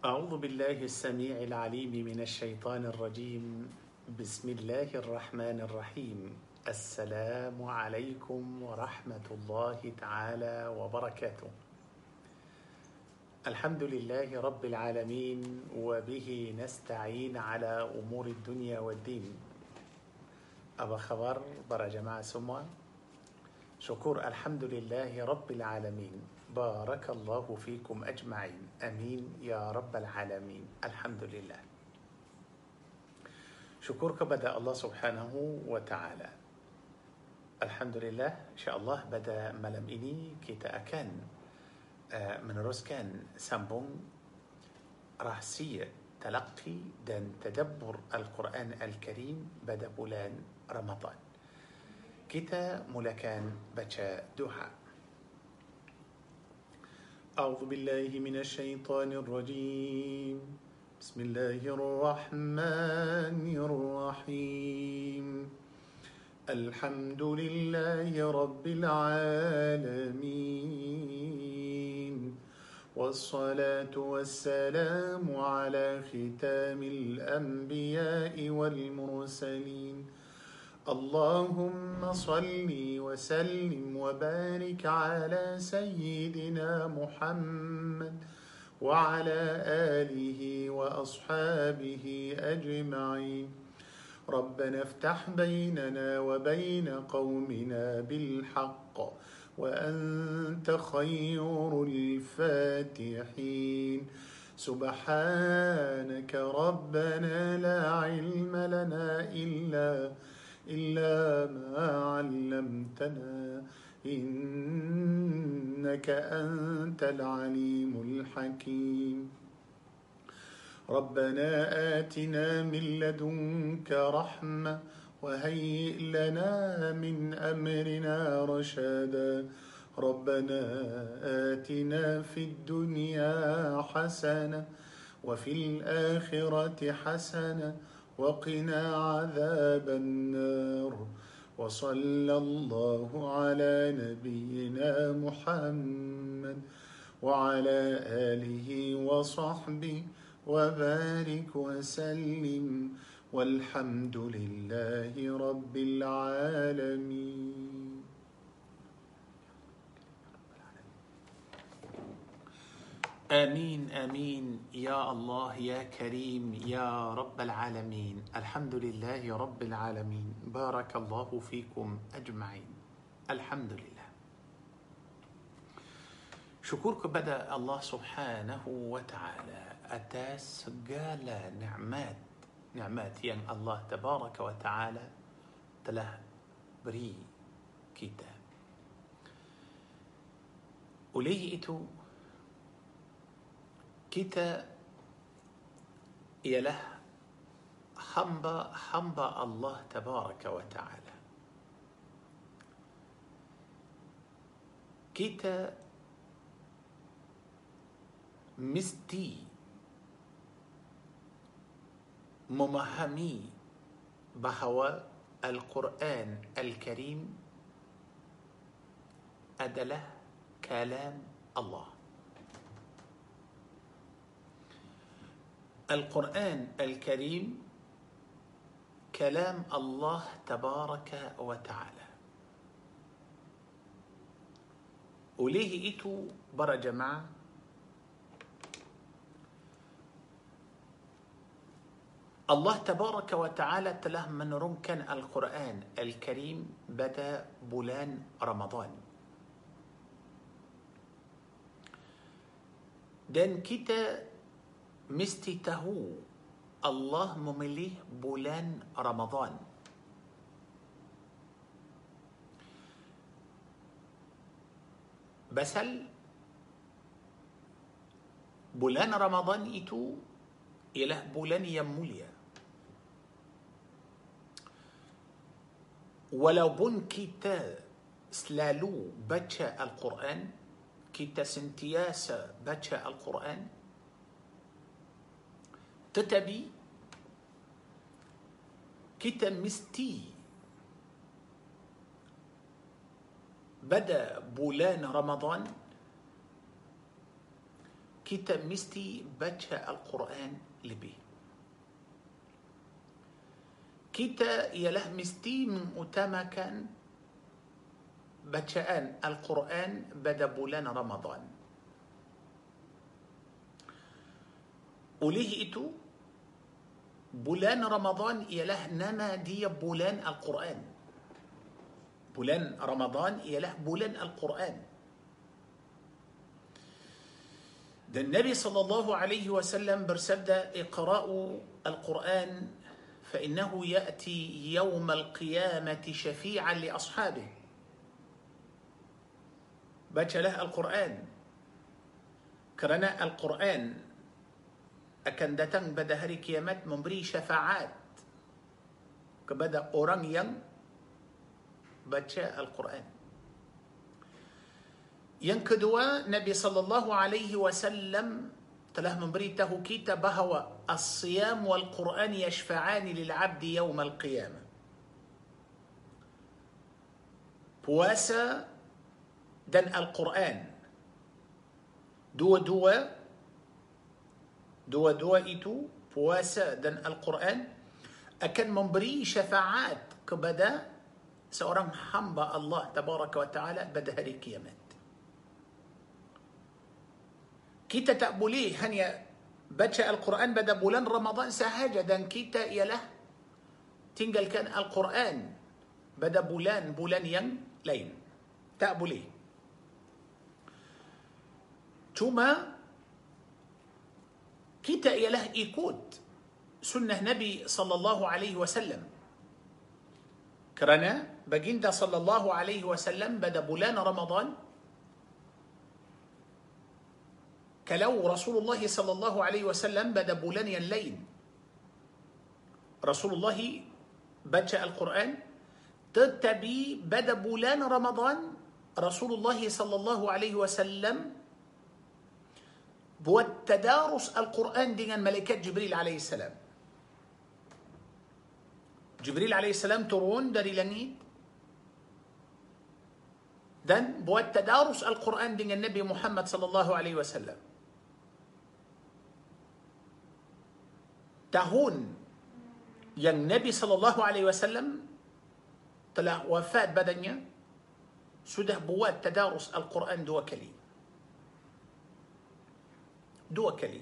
أعوذ بالله السميع العليم من الشيطان الرجيم. بسم الله الرحمن الرحيم. السلام عليكم ورحمة الله تعالى وبركاته. الحمد لله رب العالمين، وبه نستعين على أمور الدنيا والدين. Apa khabar para jemaah semua? Syukur Alhamdulillahi Rabbil Alamin. Barakallahu fikum ajma'in. Amin ya Rabbal Alamin. Alhamdulillah. Syukur kepada Allah Subhanahu wa Ta'ala. Alhamdulillah, insyaAllah pada malam ini kita akan meneruskan sambung rahsia talaqi dan tadabbur Al-Quran Al-Karim pada bulan Ramadan. Kita mulakan baca doa. أعوذ بالله من الشيطان الرجيم. بسم الله الرحمن الرحيم. الحمد لله رب العالمين، والصلاة والسلام على ختام الأنبياء والمرسلين. اللهم صل وسلم وبارك على سيدنا محمد وعلى آله وأصحابه أجمعين. ربنا افتح بيننا وبين قومنا بالحق وأنت خير الفاتحين. سبحانك ربنا لا علم لنا إلا ما علمتنا إنك أنت العليم الحكيم. ربنا آتنا من لدنك رحمة وهيئ لنا من أمرنا رشدا. ربنا آتنا في الدنيا حسنة وفي الآخرة حسنة وقنا عذاب النار. وصلى الله على نبينا محمد وعلى آله وصحبه وبارك وسلم والحمد لله رب العالمين. آمين آمين يا الله يا كريم يا رب العالمين. الحمد لله رب العالمين. بارك الله فيكم أجمعين. الحمد لله. Syukur kepada Allah Subhanahu wa Ta'ala atas segala nikmat yang Allah Tabaraka wa Ta'ala telah beri kita. Oleh itu, kita ialah hamba Allah Tabaraka wa Ta'ala. Kita mesti memahami bahawa Al-Quran Al-Karim adalah kalam Allah. Al-Quran Al-Karim kalam Allah Tabaraka wa Ta'ala. Oleh itu, para jemaah, Allah Tabaraka wa Ta'ala telah menurunkan Al-Quran Al-Karim pada bulan Ramadan. Dan kita mesti tahu Allah memilih bulan Ramadan. Pasal bulan Ramadan itu ialah bulan yang mulia. Walaupun kita selalu baca Al-Quran, kita sentiasa baca Al-Quran, tetapi kita mesti pada bulan Ramadan kita mesti baca Al-Quran lebih. Kita ialah mesti mengutamakan bacaan Al-Quran pada bulan Ramadan. Oleh itu, bulan Ramadan ialah nama dia bulan Al-Quran. Bulan Ramadan ialah bulan Al-Quran. Dan Nabi sallallahu alaihi wasallam bersabda, "Iqra'u Al-Quran fa innahu ya'ti yawm al-qiyamati syafi'an li ashabihi." Bacalah Al-Quran, kerana Al-Quran akan datang pada hari kiamat memberi syafaat kepada orang yang baca Al-Quran. Yang kedua, Nabi sallallahu alaihi wasallam telah memberitahu kita bahawa as-siyam wal Quran yashfa'ani lil 'abdi yawm al-qiyamah. Puasa dan Al-Quran, dua-dua itu, puasa dan Al-Quran, akan memberi syafaat kepada seorang hamba Allah tabaraka wa ta'ala pada hari kiamat. Kita tak boleh hanya baca Al-Quran pada bulan Ramadan sahaja dan kita ialah tinggalkan Al-Quran pada bulan-bulan yang lain. Tak boleh. Cuma kita ialah ikut sunnah Nabi sallallahu alaihi wasallam. Kerana baginda sallallahu alaihi wasallam pada bulan Ramadan, kalau Rasulullah sallallahu alaihi wasallam pada bulan yang lain Rasulullah baca Al-Quran, tetapi pada bulan Ramadan Rasulullah sallallahu alaihi wasallam buat tadarus Al-Quran dengan malaikat Jibril alaihissalam. Jibril alaihissalam turun dari langit dan buat tadarus Al-Quran dengan Nabi Muhammad sallallahu alaihi wasallam. Tahun yang Nabi sallallahu alaihi wasallam telah wafat badannya, sudah buat tadarus Al-Quran 2 kali. 2 kali.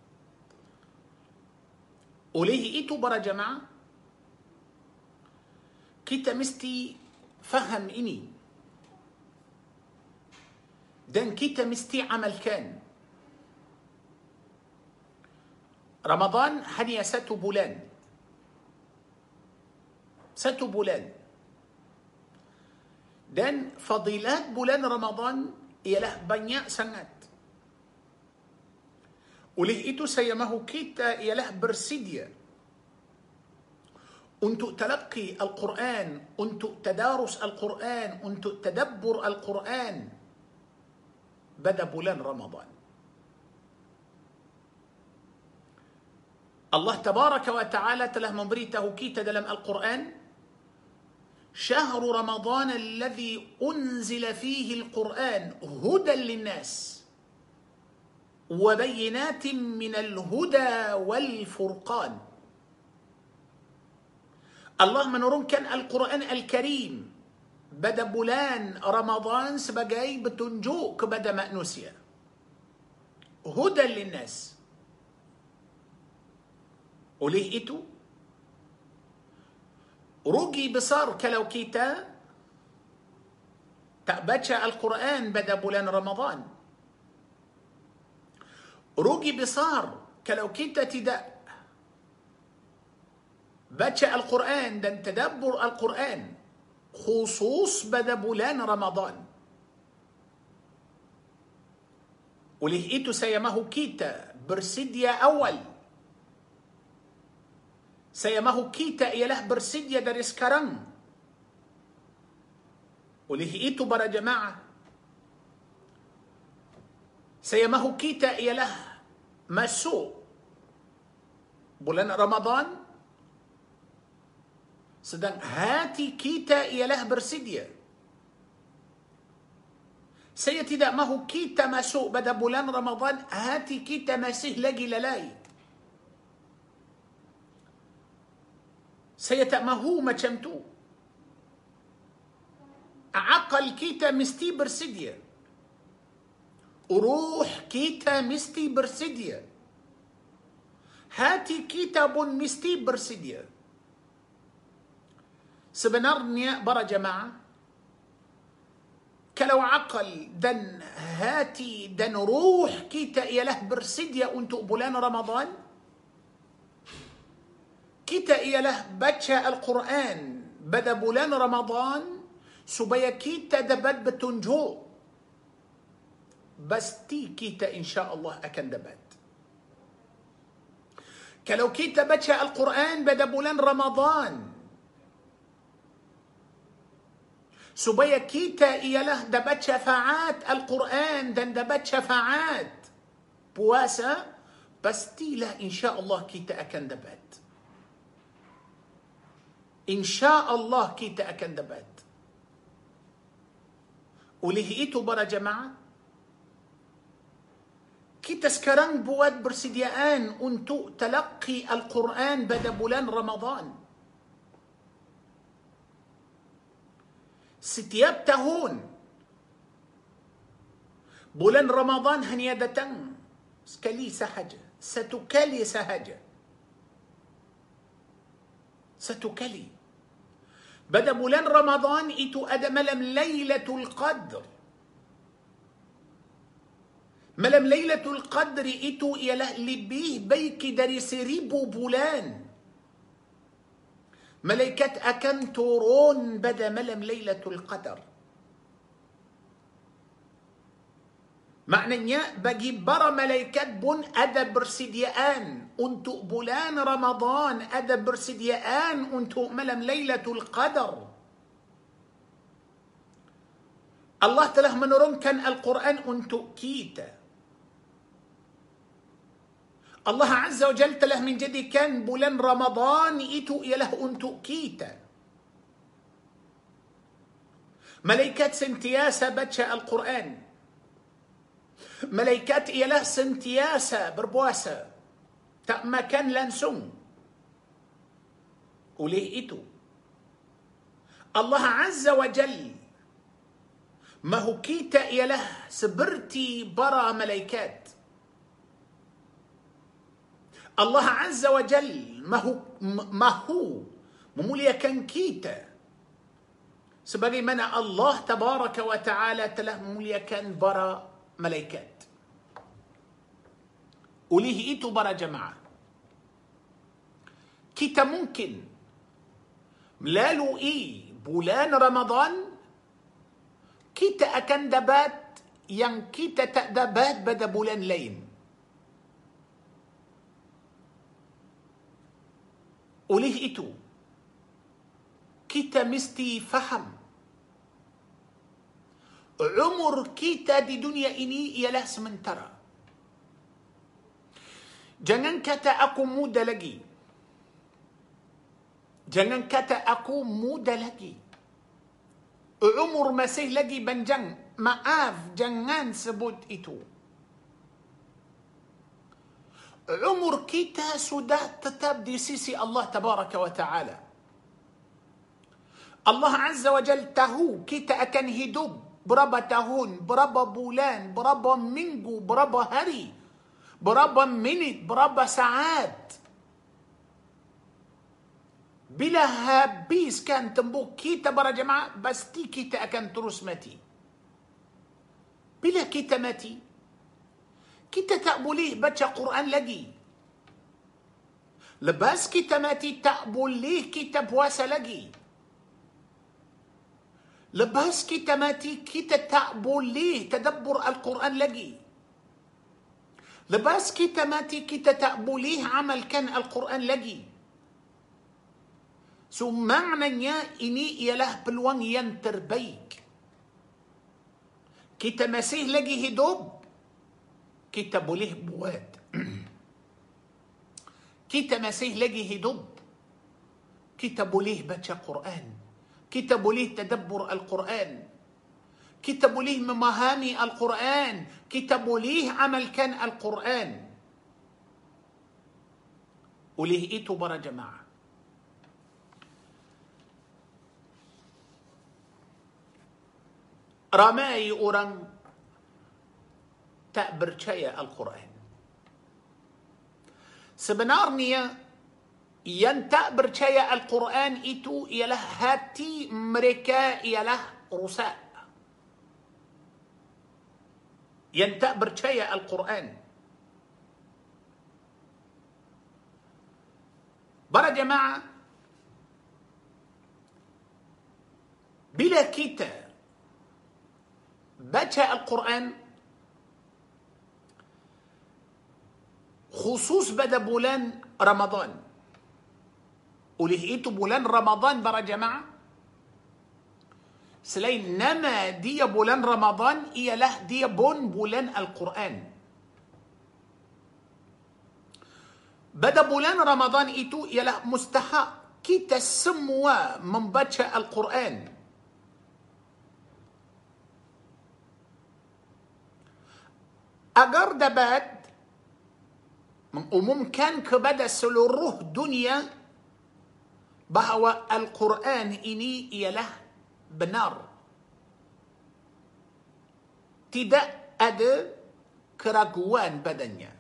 Oleh itu para jemaah, kita mesti faham ini dan kita mesti amalkan. Ramadan hanya 1 bulan. 1 bulan. Dan fadilat bulan Ramadan ialah banyak sangat. Oleh itu saya mahu kita ialah bersedia untuk talaqi Al-Quran, untuk tadarus Al-Quran, untuk tadabbur Al-Quran pada bulan Ramadan. Allah tabaraka wa ta'ala telah memberitahu kita dalam Al-Quran, "Syahru Ramadan alladhi unzila fihi Al-Quran hudan linnas wa bayyinatin minal huda wal furqan." Allah menurunkan Al-Quran Al-Karim pada bulan Ramadan sebagai petunjuk kepada manusia. Hudan linnas. Oleh itu, rugi besar kalau kita tak baca Al-Quran pada bulan Ramadan. Rugi besar kalau kita tidak baca Al-Quran dan tadabbur Al-Quran khusus pada bulan Ramadan. Oleh itu saya mahu kita bersedia awal. Saya mahu kita ialah bersedia dari sekarang. Oleh itu para jemaah, saya mahu kita ialah masuk bulan Ramadan sedang hati kita ialah bersedia. Saya tidak mahu kita masuk pada bulan Ramadan, hati kita masih lagi lalai. Saya tak mahu macam tu. Akal kita mesti bersedia. Ruh kita mesti bersedia. Hati kita pun mesti bersedia. Sebenarnya para jemaah, kalau akal dan hati dan ruh kita ialah bersedia untuk bulan Ramadan, kita ialah baca Al-Quran pada bulan Ramadan supaya kita dapat petunjuk. Pasti kita insya-Allah akan dapat. Kalau kita baca Al-Quran pada bulan Ramadan supaya kita ialah dapat syafaat Al-Quran dan dapat syafaat puasa, pastilah insya-Allah kita akan dapat. InsyaAllah kita akan dapat. Oleh itu para jemaah, kita sekarang buat persediaan untuk talaqi Al-Quran pada bulan Ramadan. Setiap tahun bulan Ramadan hanya datang sekali sahaja, satu kali sahaja. Satu kali. Pada bulan Ramadan itu ada malam Lailatul Qadr. Malam Lailatul Qadr itu ialah lebih baik dari 1000 bulan. Malaikat akan turun pada malam Lailatul Qadr. Maknanya bagi para malaikat pun ada persediaan untuk bulan Ramadan, ada persediaan untuk malam Lailatul Qadar. Allah telah menurunkan Al-Quran untuk kita. Allah Azza wa Jalla telah menjadikan bulan Ramadan itu ialah untuk kita. Malaikat sentiasa baca Al-Quran. Malaikat ialah sentiasa berpuasa, tak makan langsung. Oleh itu, Allah Azza wa Jal mahu kita ialah seperti para malaikat. Allah Azza wa Jal mahu memuliakan kita sebagaimana Allah Tabaraka wa Ta'ala telah memuliakan para malaikat. Oleh itu para jemaah, kita mungkin melalui bulan Ramadan kita akan dapat yang kita tak dapat pada bulan lain. Oleh itu, kita mesti faham umur kita di dunia ini ialah sementara. Jangan kata aku muda lagi. Jangan kata aku muda lagi. Umur masih lagi panjang. Maaf, jangan sebut itu. Umur kita sudah tetap di sisi Allah Tabaraka wa Ta'ala. Allah Azza wa Jal tahu kita akan hidup berapa tahun, berapa bulan, berapa minggu, berapa hari, berapa minit, berapa saat. Bila habiskan tembok kita para jemaah, pasti kita akan terus mati. Bila kita mati, kita tak boleh baca Quran lagi. Lepas kita mati, tak boleh kita puasa lagi. Lepas kita mati, kita tak boleh tadabbur Al-Quran lagi. Lepas kita mati, kita tak boleh amalkan Al-Quran lagi. So, maknanya ini ialah peluang yang terbaik. Kita masih lagi hidup, kita boleh buat. Kita masih lagi hidup, kita boleh baca Quran. Kita boleh tadabbur Al-Quran. kita boleh memahami Al-Quran, kita boleh amalkan Al-Quran. Oleh itu para jemaah, ramai orang tak percaya Al-Quran. Sebenarnya yang tak percaya Al-Quran itu ialah hati mereka ialah rusak. Yang tak percaya Al-Quran. Para jemaah, bila kita baca Al-Quran, khusus pada bulan Ramadan. Oleh itu bulan Ramadan para jemaah, selain nama dia bulan Ramadan, ialah dia pun bulan Al-Quran. Pada bulan Ramadan itu ialah mustahak kita semua membaca Al-Quran. Agar dapat mengumumkan kepada seluruh dunia bahawa Al-Quran ini ialah benar. Tidak ada keraguan padanya.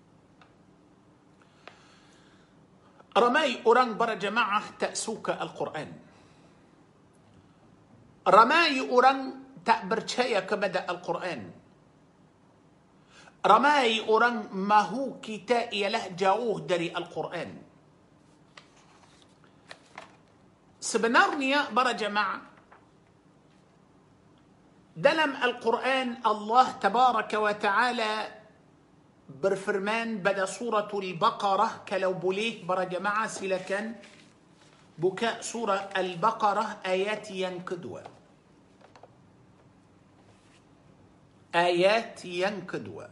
Ramai orang para jemaah tak suka Al-Quran. Ramai orang tak percaya kepada Al-Quran. Ramai orang mahu kita ialah jauh dari Al-Quran. Sebenarnya para jemaah, dalam Al-Quran Allah tabaraka wa ta'ala berfirman pada suratul Baqarah. Kalau boleh para jemaah silakan buka surah Al-Baqarah ayat yang kedua. Ayat yang kedua.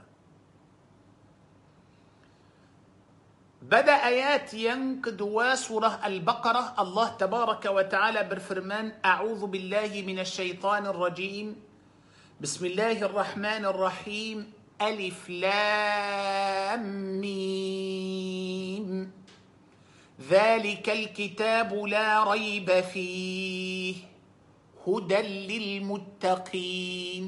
Pada ayat yang kedua surah Al-Baqarah, Allah tabaraka wa ta'ala berfirman, A'udhu billahi minasyaitanir rajim. Bismillahirrahmanirrahim. Alif Lam Mim. ذلك الكتاب لا ريب فيه هدى للمتقين.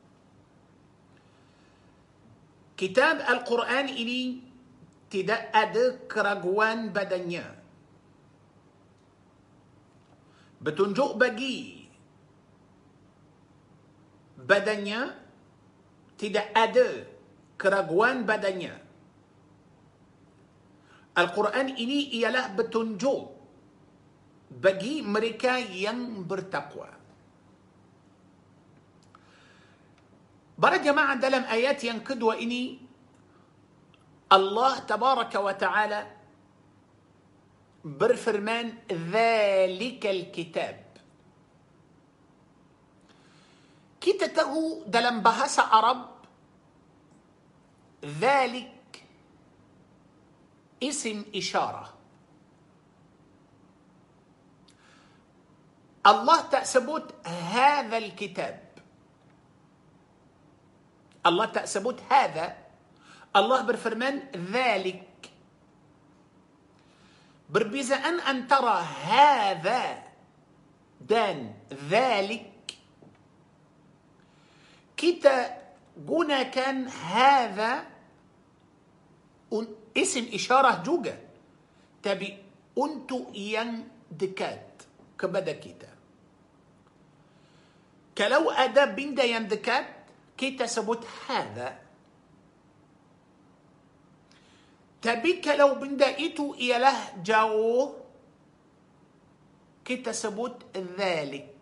Kitab Al-Quran ini tidak ada keraguan padanya. Petunjuk bagi badannya, tidak ada keraguan padanya. Al-Quran ini ialah petunjuk bagi mereka yang bertakwa. Para jemaah, dalam ayat yang kedua ini Allah tabaraka wa ta'ala berfirman, Dhalikal kitab. Kita tahu dalam bahasa Arab, Dhalik isim isyarah. Allah tak sebut hadzal kitab. Allah tak sebut hadza. Allah berfirman dhalik. Berbezaan antara hadza dan dhalik, kita gunakan hadza isim isyarah juga, tapi untuk yang dekat kepada kita. Kalau ada benda yang dekat, kita sebut hadza. Tapi kalau benda itu ialah jauh, kita sebut dhalik.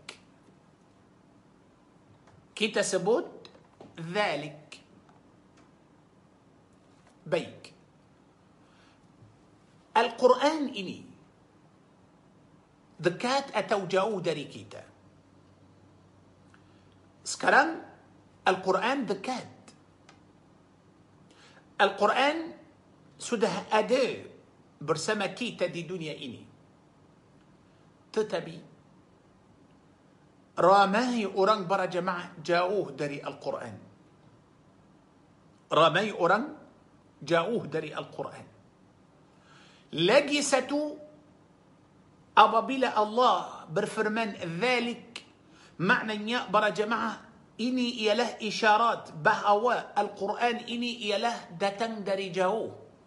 Kita sebut dhalik. Baik. Al-Quran ini dekat atau jauh dari kita? Sekarang Al-Quran dekat. Al-Quran sudah ada bersama kita di dunia ini. Tetapi Ramai orang berjamaah jauh dari Al-Quran. Ramai orang jauh dari Al-Quran. Lagi satu, apabila Allah berfirman dzalik, maknanya berjamaah ini ialah isyarat bahawa Al-Quran ini ialah datang dari jauh.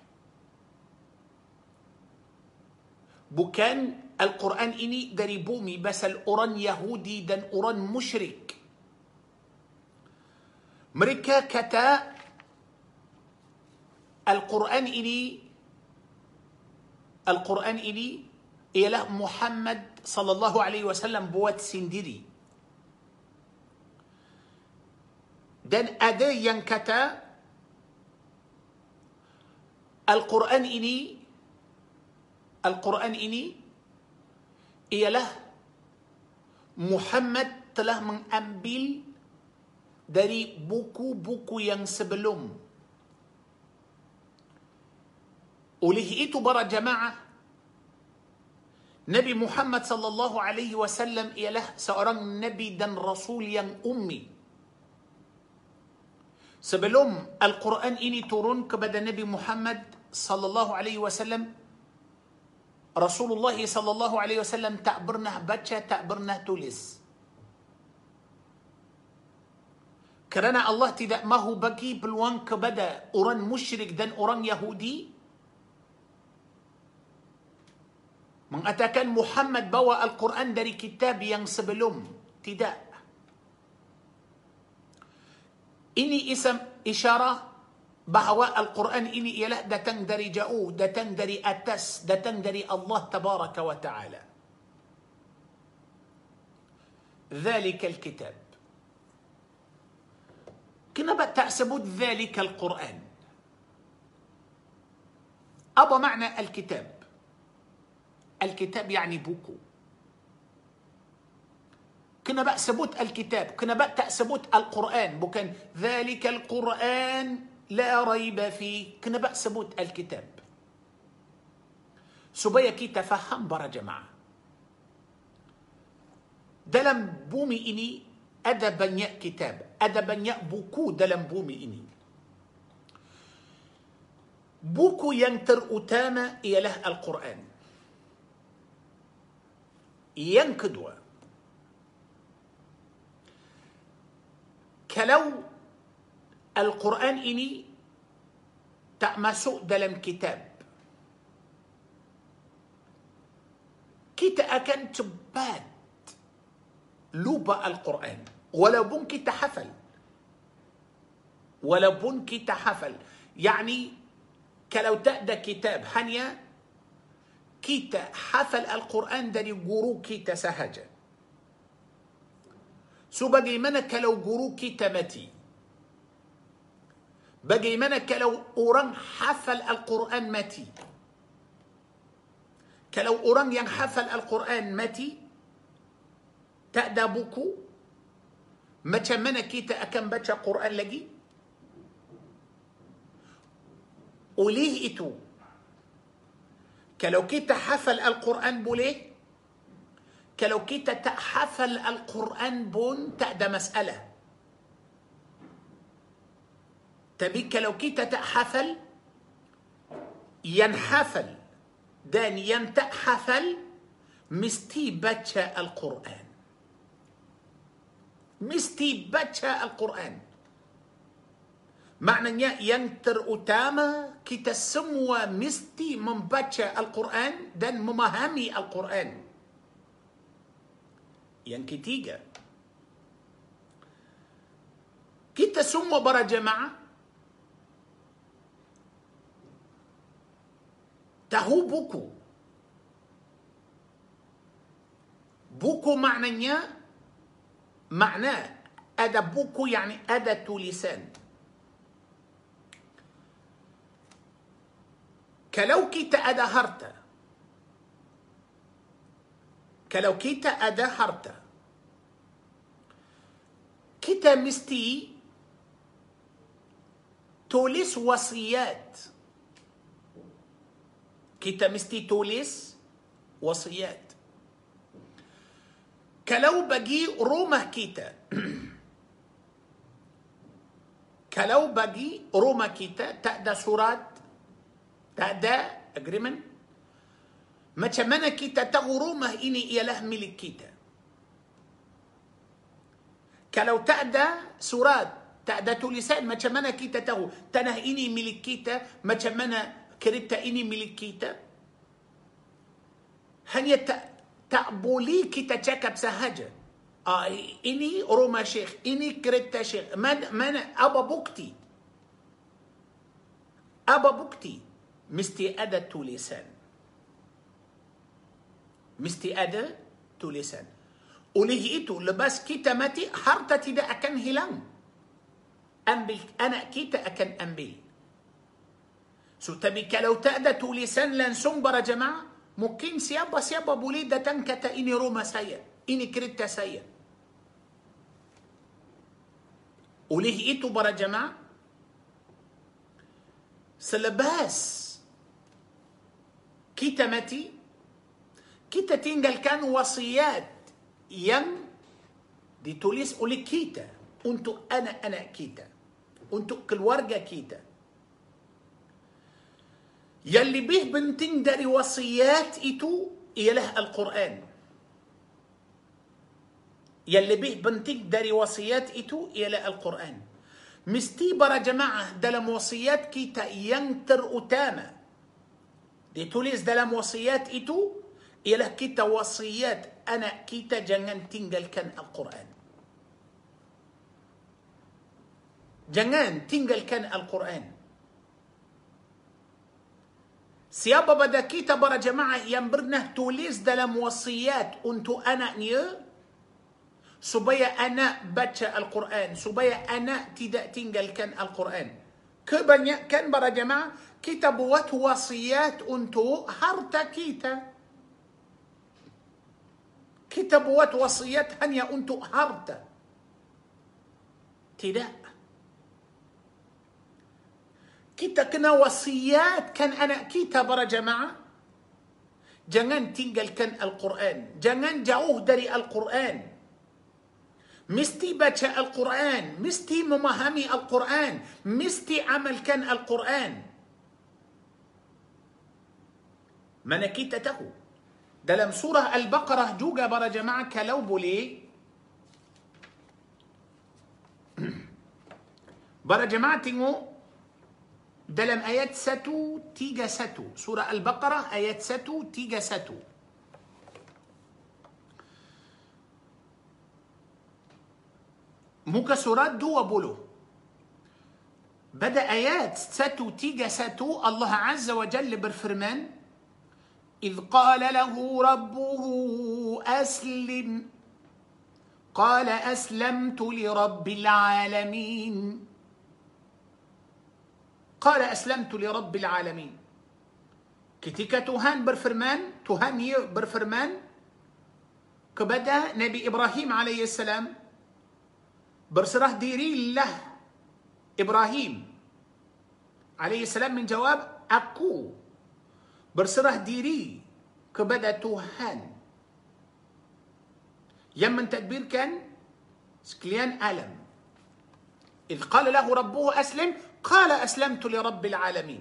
Bukan Al-Quran ini dari bumi, pasal orang Yahudi dan orang musyrik. Mereka kata Al-Quran ini ialah Muhammad sallallahu alaihi wasallam buat sendiri. Dan ada yang kata Al-Quran ini ialah Muhammad telah mengambil dari buku-buku yang sebelum. Oleh itu para jamaah, Nabi Muhammad sallallahu alaihi wasallam ialah seorang nabi dan rasul yang ummi. Sebelum Al-Quran ini turun kepada Nabi Muhammad sallallahu alaihi wasallam, Rasulullah sallallahu alaihi wasallam tak pernah baca, tak pernah tulis. Kerana Allah tidak mahu bagi peluang kepada orang musyrik dan orang Yahudi mengatakan Muhammad bawa Al-Quran dari kitab yang sebelum. Tidak. Ini isyarat bahawa Al-Quran ini ialah datang dari jauh, datang dari atas, datang dari Allah Tabaraka wa Ta'ala. ذلك الكتاب. Kenapa tak sebut ذلك القرآن? Apa makna Al-Kitab? Al-Kitab yani buku. Kenapa sebut Al-Kitab? Kenapa tak sebut Al-Quran? Bukan ذلك القرآن لا ريب فيه. Kenapa sebut Al-Kitab? Supaya kita faham para jemaah. Dalam bumi ini ada banyak kitab, ada banyak buku dalam bumi ini. Buku yang terutama ialah Al-Quran. Yang kedua, kalau Al-Quran ini tak masuk dalam kitab, kita akan cepat lupa Al-Quran. Walaupun kita hafal. Walaupun kita hafal. Yani, kalau tak ada kitab, hanya kita hafal Al-Quran dari guru kita sahaja. So, bagaimana kalau guru kita mati? Bagaimana kalau orang hafal Al-Quran mati? Kalau orang yang hafal Al-Quran mati, tak ada buku, macam mana kita akan baca Quran lagi? Oleh itu, kalau kita hafal Al-Quran boleh, kalau kita tak hafal Al-Quran pun tak ada masalah. Tapi kalau kita tak hafal, yang hafal dan yang tak hafal mesti baca Al-Quran. Mesti baca Al-Quran. Maknanya yang terutama, kita semua mesti membaca Al-Quran dan memahami Al-Quran. Yang ketiga, kita semua para jemaah tahu buku. Buku maknanya, ada buku yani ada tulisan. Kalau kita ada harta, kita mesti tulis wasiat. Kita mesti tulis wasiat. kalau bagi rumah kita, kalau bagi rumah kita tak ada surat, tak ada agreement, macam mana kita tahu rumah ini ialah milik kita? Kalau tak ada surat, tak ada tulisan, macam mana kita tahu tanah ini milik kita, macam mana kereta ini milik kita? Hanya tak boleh kita cakap sahaja. Ini rumah syekh, ini kereta syekh. Mana? Apa bukti? Apa bukti? Mesti ada tulisan. Mesti ada tulisan. Oleh itu, lepas kita mati, harta tidak akan hilang. Anak kita akan ambil. So, tapi kalau tak ada tulisan langsung para jemaah, mungkin siapa-siapa boleh datang kata ini rumah saya, ini kereta saya. Oleh itu para jemaah, selepas kita mati, kita tinggalkan wasiat yang ditulis oleh kita untuk anak-anak kita, untuk keluarga kita. Yang lebih penting dari wasiat itu ialah Al-Quran. Yang lebih penting dari wasiat itu ialah Al-Quran. Mesti para jemaah dalam wasiat kita yang terutama ditulis dalam wasiat itu ialah kita wasiat anak kita jangan tinggalkan Al-Quran. Jangan tinggalkan Al-Quran. Siapa pada kita para jemaah yang pernah tulis dalam wasiat untuk anaknya supaya anak baca Al-Quran, supaya anak tidak tinggalkan Al-Quran? Kebanyakan para jemaah kita buat wasiat untuk harta kita. Kita buat wasiat hanya untuk harta. Tidak. Kita kena wasiatkan anak kita para jemaah. Jangan tinggalkan Al-Quran. Jangan jauh dari Al-Quran. Mesti baca Al-Quran. Mesti memahami Al-Quran. Mesti amalkan Al-Quran. Mana kita tahu. Dalam surah Al-Baqarah juga para jemaah kalau boleh. Para jemaah tengok. Dalam ayat 131 surah Al-Baqarah ayat 131 muka surat 20 pada ayat 131 Allah Azza wa Jalla berfirman إذ قال له ربه أسلم قال أسلمت لرب العالمين قال أسلمت لرب العالمين. Ketika Tuhan berfirman, Tuhan berfirman kepada Nabi Ibrahim alaihissalam, berserah dirilah Ibrahim alaihissalam menjawab, aku berserah diri kepada Tuhan yang mentadbirkan sekalian alam. إذ قال له ربه أسلم قال أسلمت لرب العالمين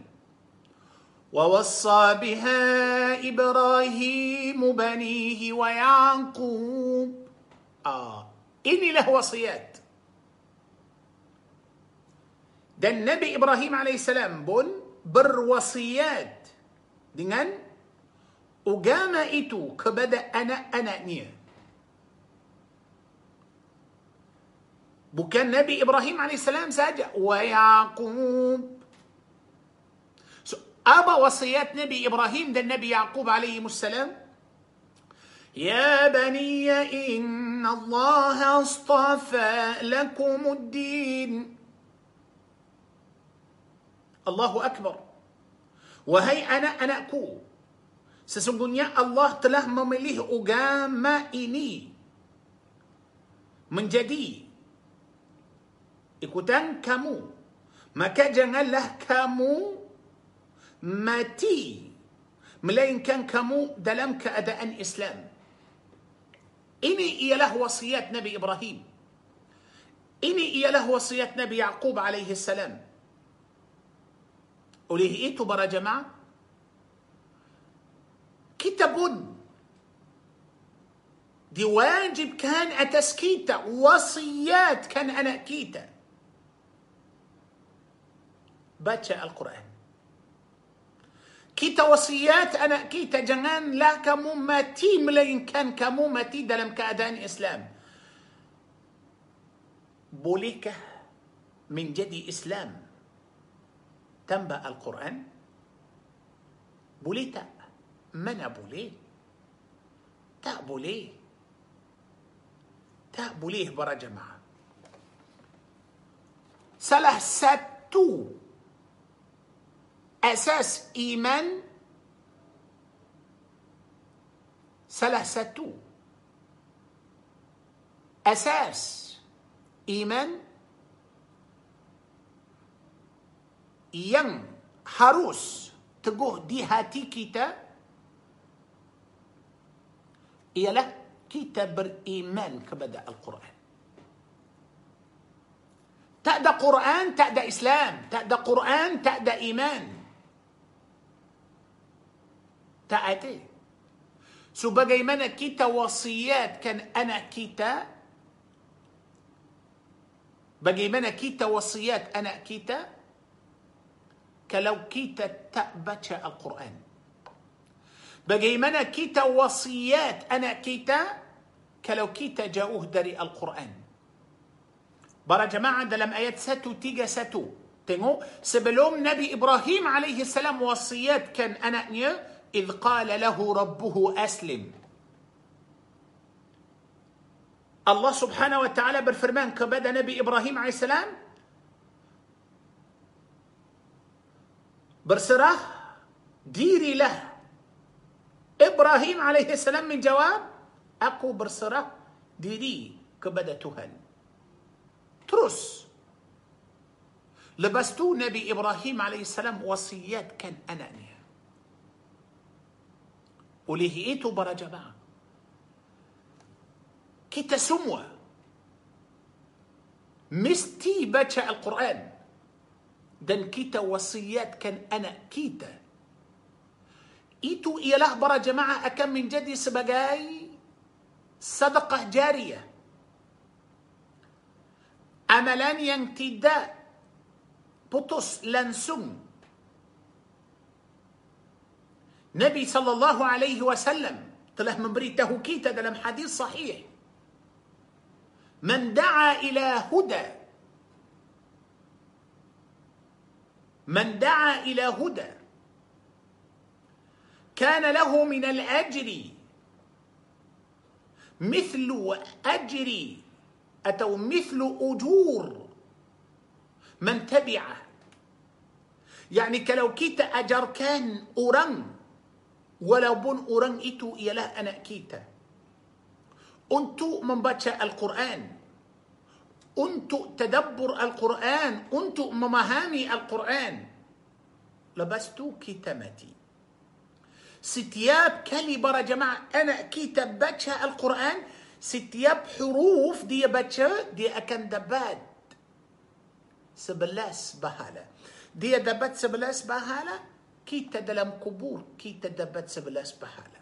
ووصى بها إبراهيم بنيه ويعقوب. ini lah wasiat. Dan Nabi Ibrahim alaihissalam pun berwasiat dengan agama itu kepada anak-anaknya. Bukan Nabi Ibrahim alaihissalam saja, wa Yaqub. So, apa wasiat Nabi Ibrahim dan Nabi Yaqub alaihissalam? Ya bani inna Allah astafa lakumuddin. Allahu Akbar. Wahai anak-anakku, sesungguhnya Allah telah memilih agama ini menjadi ikutan kamu, maka janganlah kamu mati melainkan kamu dalam keadaan Islam. Ini ialah wasiat Nabi Ibrahim. Ini ialah wasiat Nabi Yaqub alaihi salam. Oleh itu para jemaah, kita pun diwajibkan atas kita, wasiatkan anak kita baca Al-Quran. Kita wasiat anak kita, janganlah kamu mati melainkan kamu mati dalam keadaan Islam. Bolehkah menjadi Islam tanpa Al-Quran? Boleh tak? Mana boleh? Tak boleh. Tak boleh para jemaah. Salah satu asas iman, salah satu asas iman yang harus teguh di hati kita ialah kita beriman kepada Al-Quran. Tak ada Quran, tak ada Islam. Tak ada Quran, tak ada iman. Tak ada. Sebagaimana kita wasiatkan anak kita, bagaimana kita wasiat anak kita kalau kita tak baca Al-Quran? Bagaimana kita wasiat anak kita kalau kita jauh dari Al-Quran? Para jemaah dalam ayat 131, tengok sebelum Nabi Ibrahim alaihi salam wasiatkan anaknya, إذ قال له ربه أسلم. Allah subhanahu wa ta'ala berfirman kepada Nabi Ibrahim AS, berserah dirilah. Ibrahim AS menjawab, aku berserah diri kepada Tuhan. Terus lepas tu Nabi Ibrahim AS wasiatkan anaknya. Oleh itu para jemaah, kita semua mesti baca Al-Quran dan kita wasiatkan anak kita. Itu ialah para jemaah akan menjadi sebagai sedekah jariyah, amalan yang tidak putus langsung. Nabi sallallahu alaihi wasallam telah memberitahu kita dalam hadis sahih, man da'a ila huda, man da'a ila huda kana lahu min al-ajri mithlu ajri atau mithlu ujur man tabi'ah. Yani kalau kita ajarkan orang, walaupun orang itu ialah anak kita, untuk membaca Al-Quran, untuk tadabbur Al-Quran, untuk memahami Al-Quran, lepas tu kita mati. Setiap kali para jemaah anak kita baca Al-Quran, setiap huruf dia baca, dia akan dapat 11 pahala. Dia dapat 11 pahala, kita dalam kubur kita dapat 11 pahala.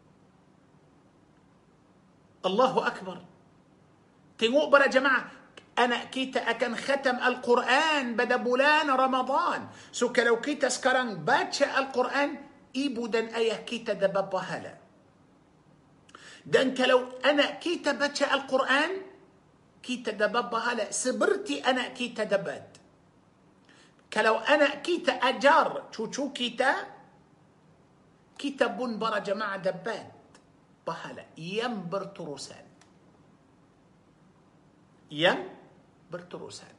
Allahu Akbar. Tengok para jemaah, anak kita akan khatam Al-Quran pada bulan Ramadan. So kalau kita sekarang baca Al-Quran, ibu dan ayah kita dapat pahala. Dan kalau anak kita baca Al-Quran, kita dapat pahala seperti anak kita dapat. Kalau anak kita ajar cucu kita, kita pun para jemaah dapat pahala yang berterusan. Yang berterusan.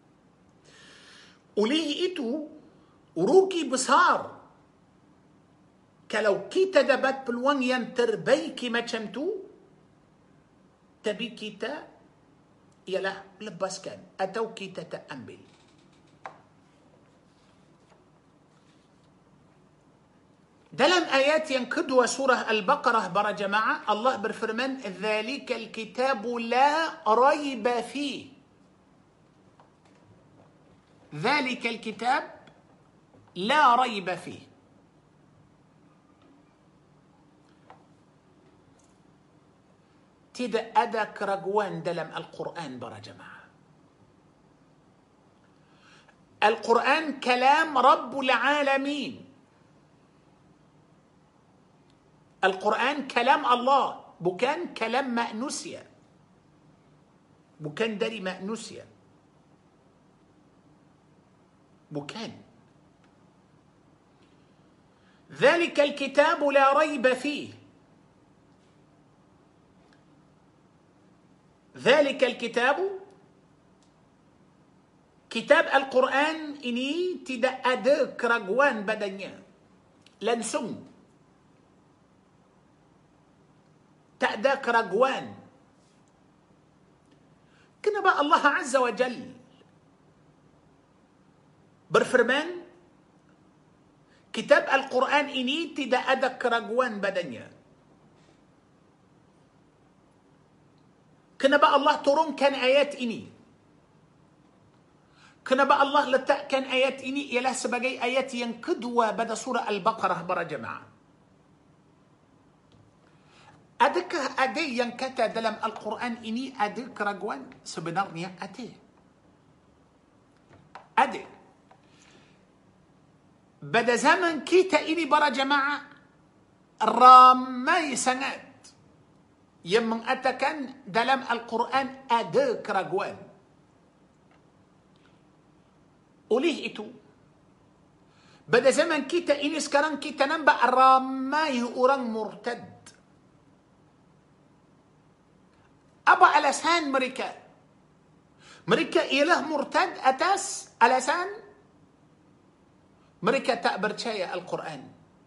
Oleh itu, rugi besar kalau kita dapat peluang yang terbaik macam tu, tapi kita ialah lepaskan atau kita tak ambil. Dalam ayat yang kedua surah Al-Baqarah para jemaah, Allah berfirman, "Dzalikal kitabu la raiba fi." Dzalikal kitab la raiba fi. Tidak ada keraguan dalam Al-Quran para jemaah. Al-Quran kalam Rabbul Alamin. Al-Quran kalam Allah, bukan kalam manusia. Bukan dari manusia. Bukan. ذلك الكتاب لا ريب فيه. ذلك الكتاب kitab Al-Quran ini tidak ada keraguan badannya. Langsung. Tak ada keraguan. Kenapa Allah Azza wa Jal berfirman, kitab Al-Quran ini tidak ada keraguan badannya? Kenapa Allah turunkan ayat ini? Kenapa Allah letakkan ayat ini ialah sebagai ayat yang kedua pada surah Al-Baqarah para jemaah? Adakah ada yang kata dalam Al-Quran ini ada keraguan? Sebenarnya ada. Ada. Pada zaman kita ini para jemaah, ramai sangat yang mengatakan dalam Al-Quran ada keraguan. Oleh itu, pada zaman kita ini sekarang kita nampak ramai orang murtad. Apa alasan mereka? Mereka ialah murtad atas alasan mereka tak percaya Al-Quran.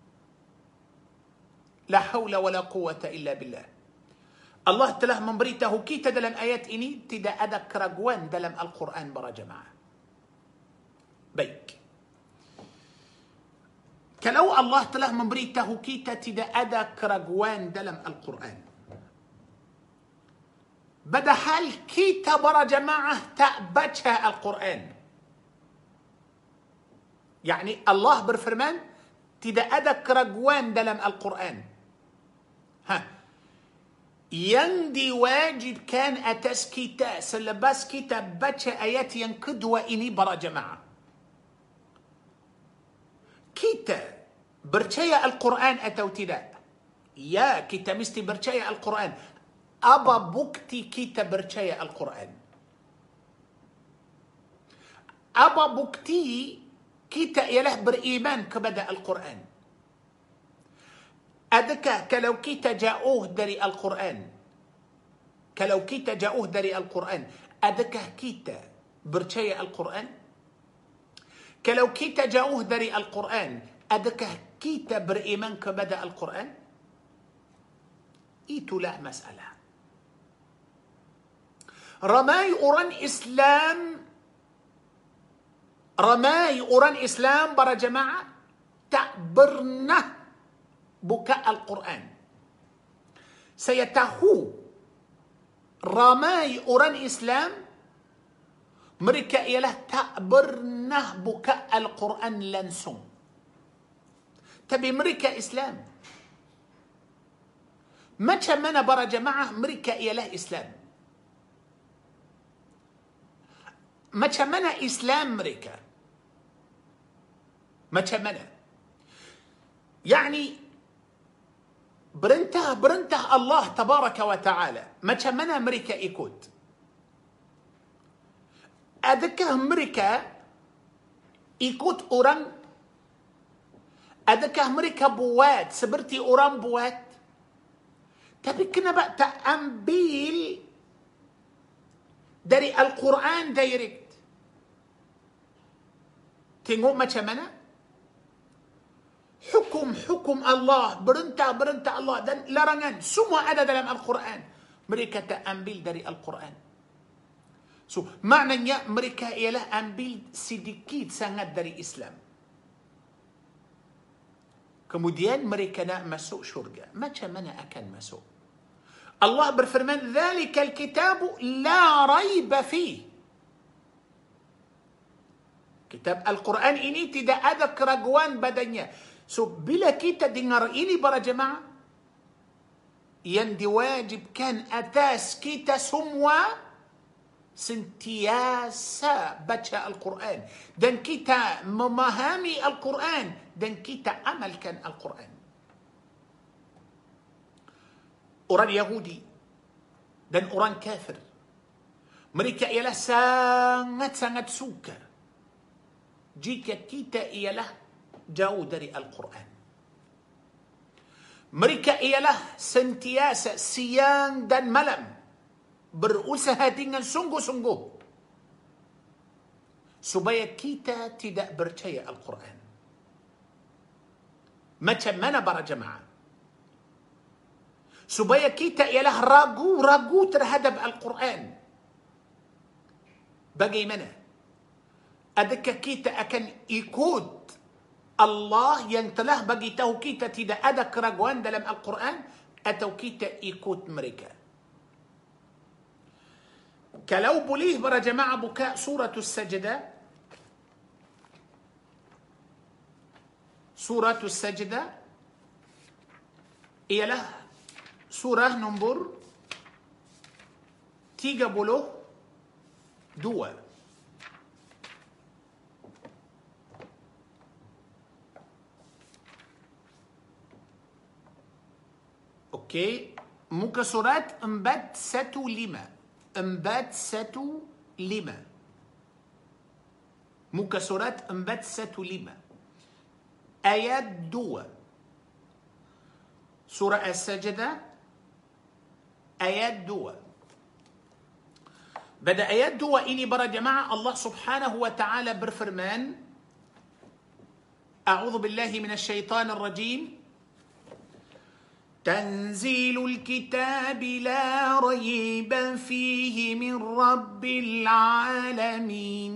La hawla wa la quwwata illa billah. Allah telah memberitahu kita dalam ayat ini tidak ada keraguan dalam Al-Quran para jemaah. Baik. Kalau Allah telah memberitahu kita tidak ada keraguan dalam Al-Quran, padahal kita para jemaah tak baca Al-Quran. Yani Allah berfirman, tidak ada keraguan dalam Al-Quran. Yang diwajibkan atas kita selepas kita baca ayat yang kedua ini para jemaah, kita percaya Al-Quran atau tidak? Ya, kita mesti percaya Al-Quran. Apa bukti kita percaya Al-Quran? Apa bukti kita ialah beriman kepada Al-Quran? Adakah kalau kita jauh dari Al-Quran, adakah kita percaya Al-Quran? Kalau kita jauh dari Al-Quran, adakah kita beriman kepada Al-Quran? Itulah masalah. Ramai orang Islam para jemaah tak pernah buka Al-Quran. Saya tahu ramai orang Islam mereka ialah tak pernah buka Al-Quran langsung. Tapi mereka Islam. Macam mana para jemaah mereka ialah Islam? Macam mana Islam mereka? Macam mana? Yani berintah Allah tabaraka wa ta'ala. Macam mana mereka ikut? Adakah mereka ikut orang? Adakah mereka buat seperti orang buat? Tapi kenapa tak ambil dari Al-Quran direct? Tengok macam mana hukum Allah, perintah Allah dan larangan semua ada dalam Al-Quran. Mereka tak ambil dari Al-Quran. So, maknanya mereka ialah ambil sedikit sangat dari Islam. kemudian mereka nak masuk syurga. Macam mana akan masuk? Allah berfirman, "Dzalikal kitabu la raiba fih." Kitab Al-Quran ini tidak ada keraguan badannya. So, bila kita dengar ini para jemaah, yang diwajibkan atas kita semua sentiasa baca Al-Quran. Dan kita memahami Al-Quran. Dan kita amalkan Al-Quran. Orang Yahudi dan orang kafir, mereka ialah sangat-sangat suka jika kita ialah jauh dari Al-Quran. Mereka ialah sentiasa siang dan malam berusaha dengan sungguh-sungguh supaya kita tidak percaya Al-Quran. Macam mana para jemaah? Supaya kita ialah ragu-ragu terhadap Al-Quran. Bagaimana? Adakah kita akan ikut Allah yang telah bagi tahu kita tidak ada keraguan dalam Al-Quran, atau kita ikut mereka? Kalau boleh para jemaah buka surah As-Sajdah. Surah As-Sajdah ialah surah nombor 32. Okey, muka surat 415. 415. Muka surat 415. Ayat 2. Surah As-Sajdah ayat 2. Pada ayat 2 ini para jemaah, Allah Subhanahu wa taala berfirman, A'udzu billahi minasy syaithanir rajim. تنزيل الكتاب لا ريب فيه من رب العالمين.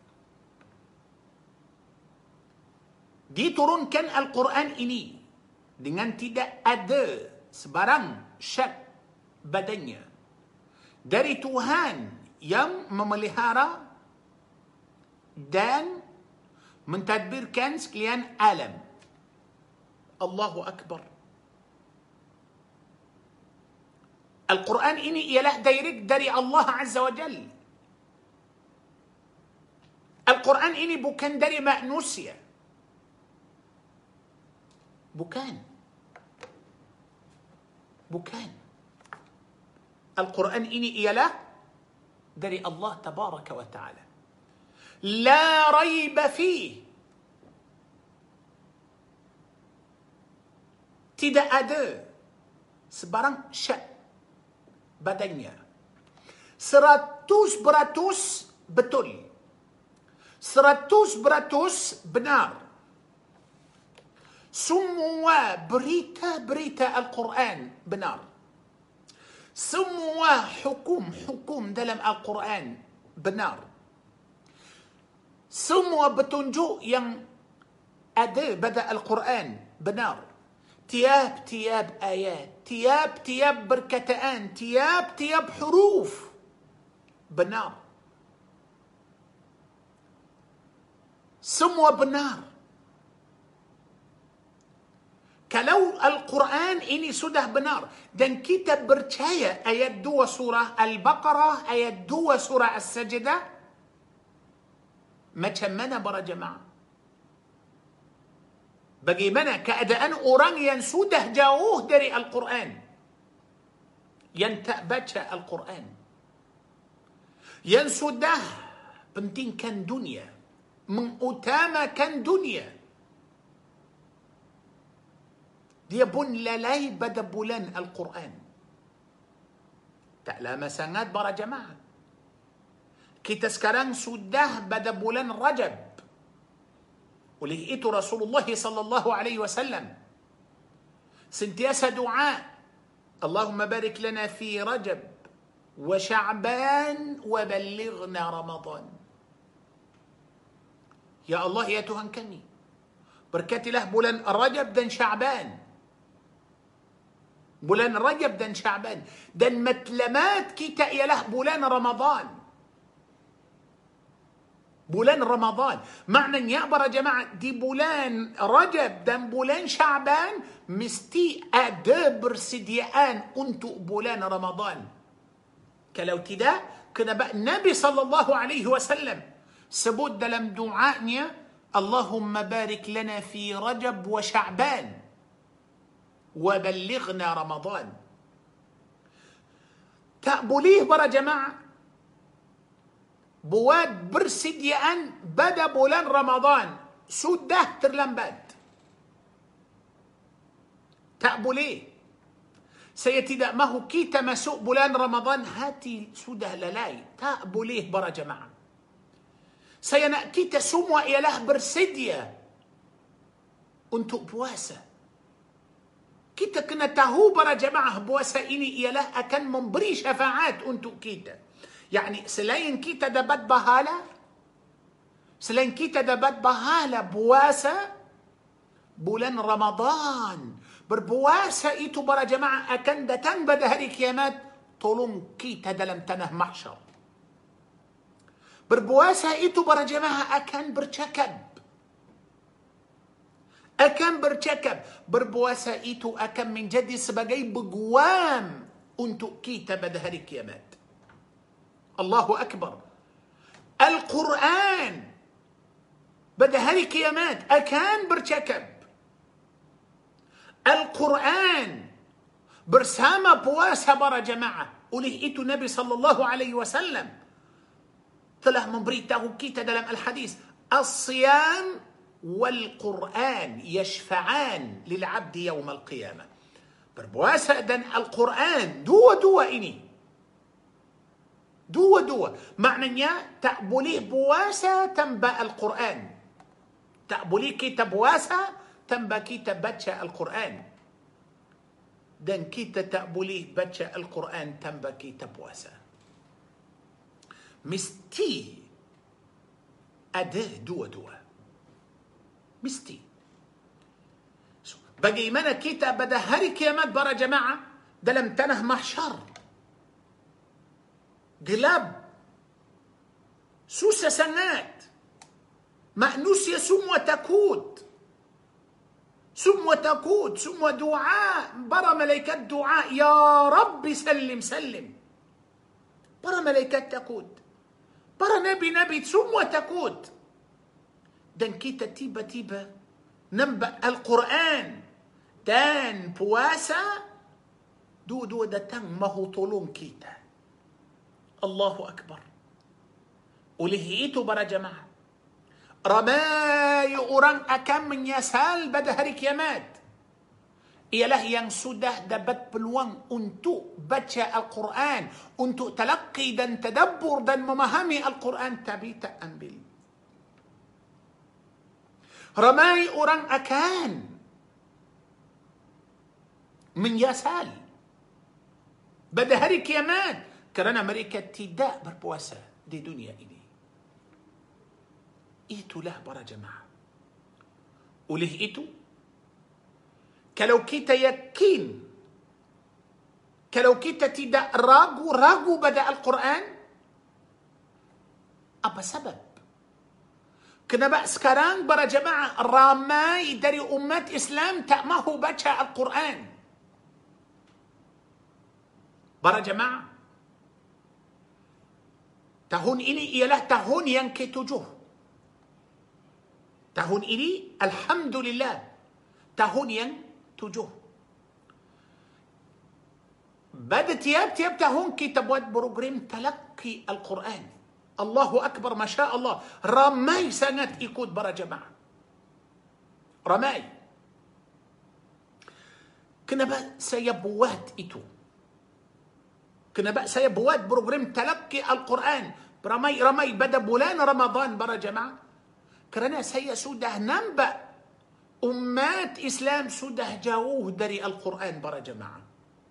Diturunkan Al-Quran ini dengan tidak ada sebarang syak badannya dari Tuhan yang memelihara dan mentadbirkan sekalian alam. Allahu Akbar. Al-Quran ini ialah direct dari Allah Azza wa Jal. Al-Quran ini bukan dari manusia. Bukan. Bukan. Al-Quran ini ialah dari Allah Tabaraka wa Ta'ala. La raiba fih. Tidak ada sebarang syak badannya. 100% betul. 100% benar. Semua berita-berita Al-Quran benar. Semua hukum-hukum dalam Al-Quran benar. Semua petunjuk yang ada pada Al-Quran benar. Tiap-tiap ayat, tiap-tiap perkataan, tiap-tiap huruf benar. Semua benar. Kalau Al-Quran ini sudah benar dan kita percaya ayat 2 surah Al-Baqarah, ayat 2 surah As-Sajdah, macam mana para jemaah? Bagaimana keadaan orang yang sudah jauh dari Al-Quran, yang tak baca Al-Quran, yang sudah pentingkan dunia, mengutamakan dunia, dia pun lalai pada bulan Al-Quran. Tak lama sangat para jemaah, kita sekarang sudah pada bulan Rajab. Oleh itu Rasulullah sallallahu alaihi wasallam sentiasa doa, Allahumma barik lana fi Rajab wa Sya'ban wa ballighna Ramadan. Ya Allah, ya Tuhan kami, Berkatilah bulan Rajab dan Sya'ban. Bulan Rajab dan Sya'ban. Dan matlamat kita ialah bulan Ramadan. Bulan Ramadan. Maknanya para jemaah, di bulan Rajab dan bulan Sya'ban mesti ada persediaan untuk bulan Ramadan. Kalau tidak, kenapa Nabi sallallahu alaihi wasallam sebut dalam doanya, Allahumma barik lana fi Rajab wa Sya'ban wa ballighna Ramadan. Tak boleh para jemaah buat persediaan pada bulan Ramadan. Sudah terlambat. Tak boleh. Saya tidak mahu kita masuk bulan Ramadan hati sudah lalai. Tak boleh para jemaah. Saya nak kita semua ialah bersedia untuk puasa. Kita kena tahu para jemaah, puasa ini ialah akan memberi syafaat untuk kita. Yani selain kita dapat pahala, puasa bulan Ramadan, berpuasa itu para jemaah akan datang pada hari kiamat tolong kita dalam tanah mahsyar. Berpuasa itu para jemaah akan bercakap. Berpuasa itu akan menjadi sebagai peguam untuk kita pada hari kiamat. Allahu Akbar. Al-Quran pada hari kiamat akan bercakap. Al-Quran bersama puasa para jemaah. Oleh itu Nabi sallallahu alaihi wasallam telah memberitahu kita dalam al-hadis, as-siyam wal-Quran yashfa'an lil-'abdi yawm al-qiyamah. Berpuasa dan Al-Quran, dua-dua ini. Dua-dua. Maknanya tak boleh puasa tanpa Al-Quran. Tak boleh kita puasa tanpa kita baca Al-Quran. Dan kita tak boleh baca Al-Quran tanpa kita puasa. Mesti ada dua-dua. Mesti. Bagaimana kita pada hari kiamat para jemaah dalam tanah mahsyar? Gelap. Susah sangat. Manusia semua takut. Semua takut. Semua doa. Para malaikat doa. Ya Rabbi sallim sallim. Para malaikat takut. Para nabi-nabi semua takut. Dan kita tiba-tiba nampak Al-Quran dan puasa, dua-dua datang mahu tolong kita. Allahu Akbar. Oleh itu para jemaah, ramai orang akan menyesal pada hari kiamat. Ialah yang sudah dapat peluang untuk baca Al-Quran, untuk talaqi dan tadabbur dan memahami Al-Quran, tapi tak ambil. Ramai orang akan menyesal pada hari kiamat kerana mereka tidak berpuasa di dunia ini. Itulah para jemaah. Oleh itu, kalau kita yakin, kalau kita tidak ragu-ragu pada Al-Quran, apa sebab? Kenapa sekarang para jemaah ramai dari umat Islam tak mahu baca Al-Quran? Para jemaah, tahun ini ialah tahun yang ke-7. Tahun ini, Alhamdulillah, tahun yang 7. Pada tiap-tiap tahun kita buat program talaqi Al-Quran. Allahu Akbar, Masya Allah. Ramai sangat ikut para jemaah. Ramai. Kenapa saya buat itu? Kenapa saya buat program talaqi Al-Quran? Ramai-ramai pada bulan Ramadan para jemaah. Kerana saya sudah nampak umat Islam sudah jauh dari Al-Quran para jemaah.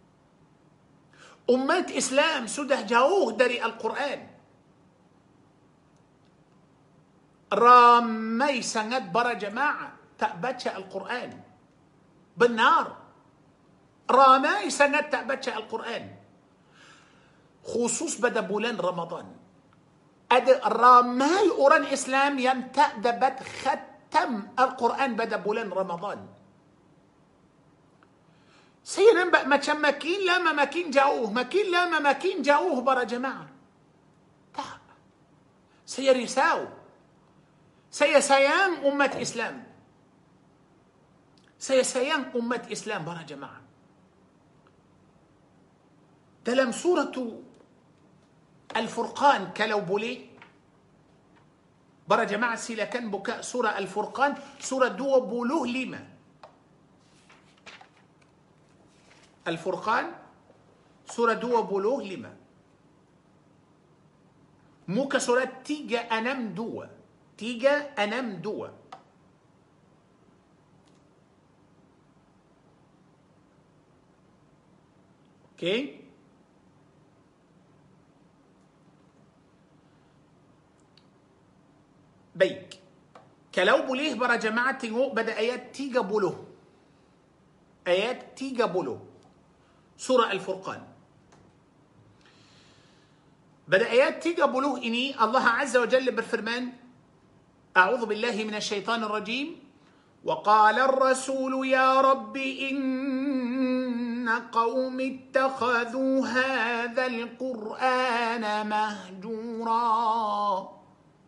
Umat Islam sudah jauh dari Al-Quran. Ramai sangat para jemaah tak baca Al-Quran. Benar. Ramai sangat tak baca Al-Quran. Khusus pada bulan Ramadan. Ada ramai orang Islam yang tak dapat khatam Al-Quran pada bulan Ramadan. Saya nampak macam makin lama makin jauh para jemaah. Tak. Saya risau. Saya sayang umat Islam. Saya sayang umat Islam para jemaah. Dalam surah Al-Furqan, kalau boleh, para jemaah silakan buka surah Al-Furqan, surah 25. Al-Furqan, surah 25. Muka surat 362. 362. Okey. Baik. Kalau boleh para jemaah tengok pada ayat 30. Ayat 30. Surah Al-Furqan. Pada ayat 30 ini Allah Azza wa Jalla berfirman, A'udzu billahi minasy syaithanir rajim. Wa qala ar-rasul ya rabbi inna qaumi ittakhadhu hadzal qur'ana mahjura.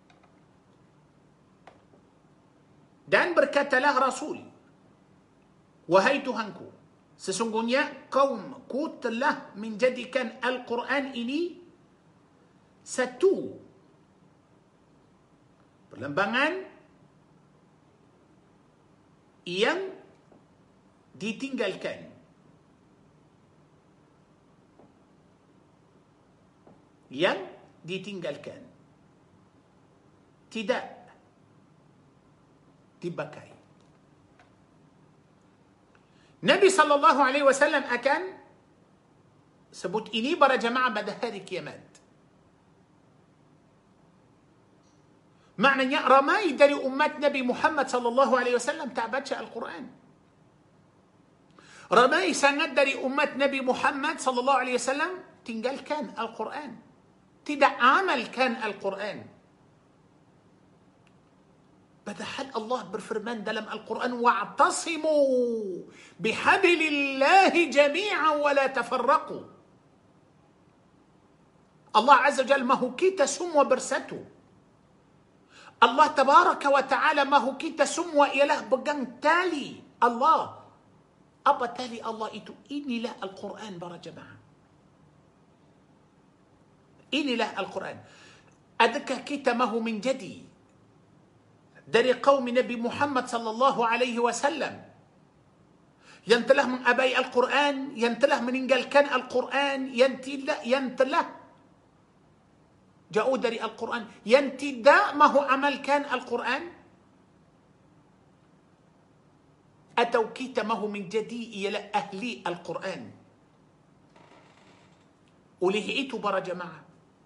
Dan berkatalah Rasul, wahai Tuhanku, sesungguhnya kaumku telah menjadikan Al-Quran ini satu perlembangan yang ditinggalkan. Yang ditinggalkan. Tidak dipakai. Nabi sallallahu alaihi wasallam akan sebut ini para jemaah pada hari kiamat. Maknanya ramai dari umat Nabi Muhammad sallallahu alaihi wasallam tak baca Al-Quran. Ramai sangat dari umat Nabi Muhammad sallallahu alaihi wasallam tinggalkan Al-Quran. Tidak amalkan Al-Quran. Padahal Allah berfirman dalam Al-Quran, wa'tasimu bihablillahi jami'an wa la tafarraqu. Allah Azza wa Jalla mahu kita semua bersatu. Allah Tabaraka wa Ta'ala mahu kita semua ialah pegang tali Allah. Apa tali Allah itu? Inilah Al-Quran para jemaah. Inilah Al-Quran. Adakah kita mahu menjadi dari kaum Nabi Muhammad sallallahu alaihi wasallam yang telah mengabai Al-Quran, yang telah meninggalkan Al-Quran, yang telah jauh dari Al-Quran, yang tidak mahu amalkan Al-Quran? Atau kita mahu menjadi ialah ahli Al-Quran? Oleh itu para jemaah,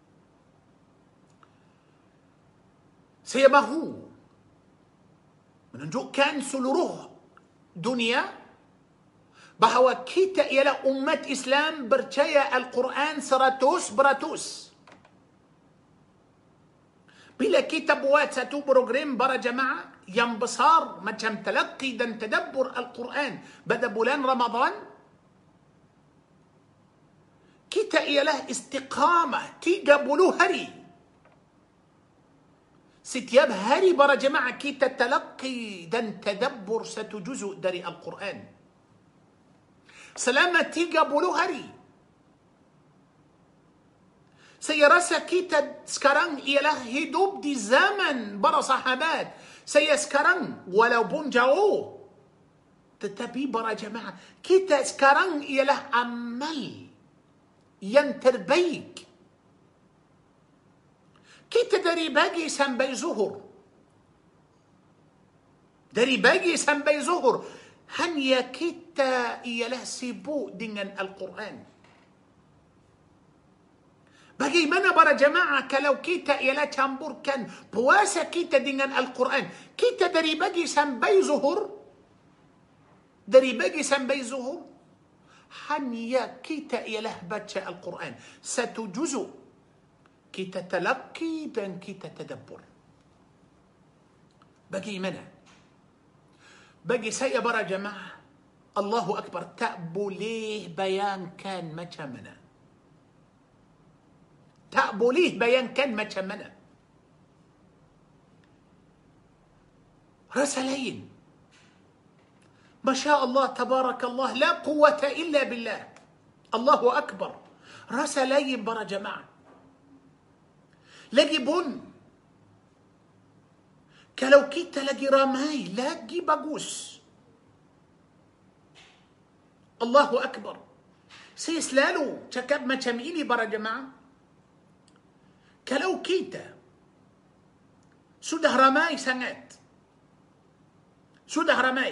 saya mahu menunjukkan seluruh dunia bahawa kita ialah umat Islam percaya Al-Quran 100%. Bila kita buat satu program para jemaah yang besar macam talaqi dan tadabbur Al-Quran pada bulan Ramadan, kita ialah istiqamah 30 hari. Setiap hari para jemaah kita talaqi dan tadabbur satu juzuk dari Al-Quran. Selama 30 hari. Saya rasa kita sekarang ialah hidup di zaman para sahabat. Saya sekarang walaupun jauh, tetapi para jemaah, kita sekarang ialah amal yang terbaik. Kita dari pagi sampai zuhur. Dari pagi sampai zuhur. Hanya kita ialah sibuk dengan Al-Quran. Bagaimana para jemaah kalau kita ialah campurkan puasa kita dengan Al-Quran? Kita dari pagi sampai zuhur, dari pagi sampai zuhur, hanya kita ialah baca Al-Quran. Satu juzuk kita talaqi dan kita tadabbur. Bagaimana? Bagi saya para jemaah, Allahu Akbar, tak boleh bayangkan macam mana. Tak boleh bayangkan macam mana. Rasa lain. Masya Allah, tabarakallah, la quwata illa billah. Allahu Akbar. Rasa lain para jemaah. Lagi pun, kalau kita lagi ramai, lagi bagus. Allahu Akbar. Saya selalu cakap macam ini para jemaah. Kalau kita sudah ramai sangat, sudah ramai,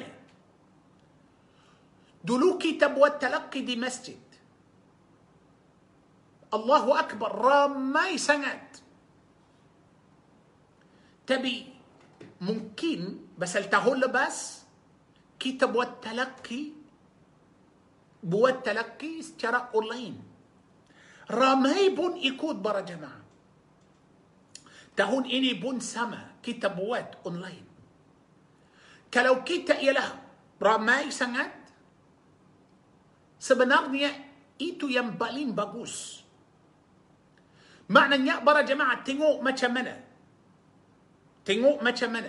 dulu kita buat talaqi di masjid. Allahu Akbar, ramai sangat. Tapi mungkin pasal tahun lepas kita buat talaqi secara online. Ramai pun ikut para jemaah. Tahun ini pun sama, kita buat online. Kalau kita ialah ramai sangat, sebenarnya itu yang paling bagus. Maknanya para jemaah tengok macam mana. Tengok macam mana.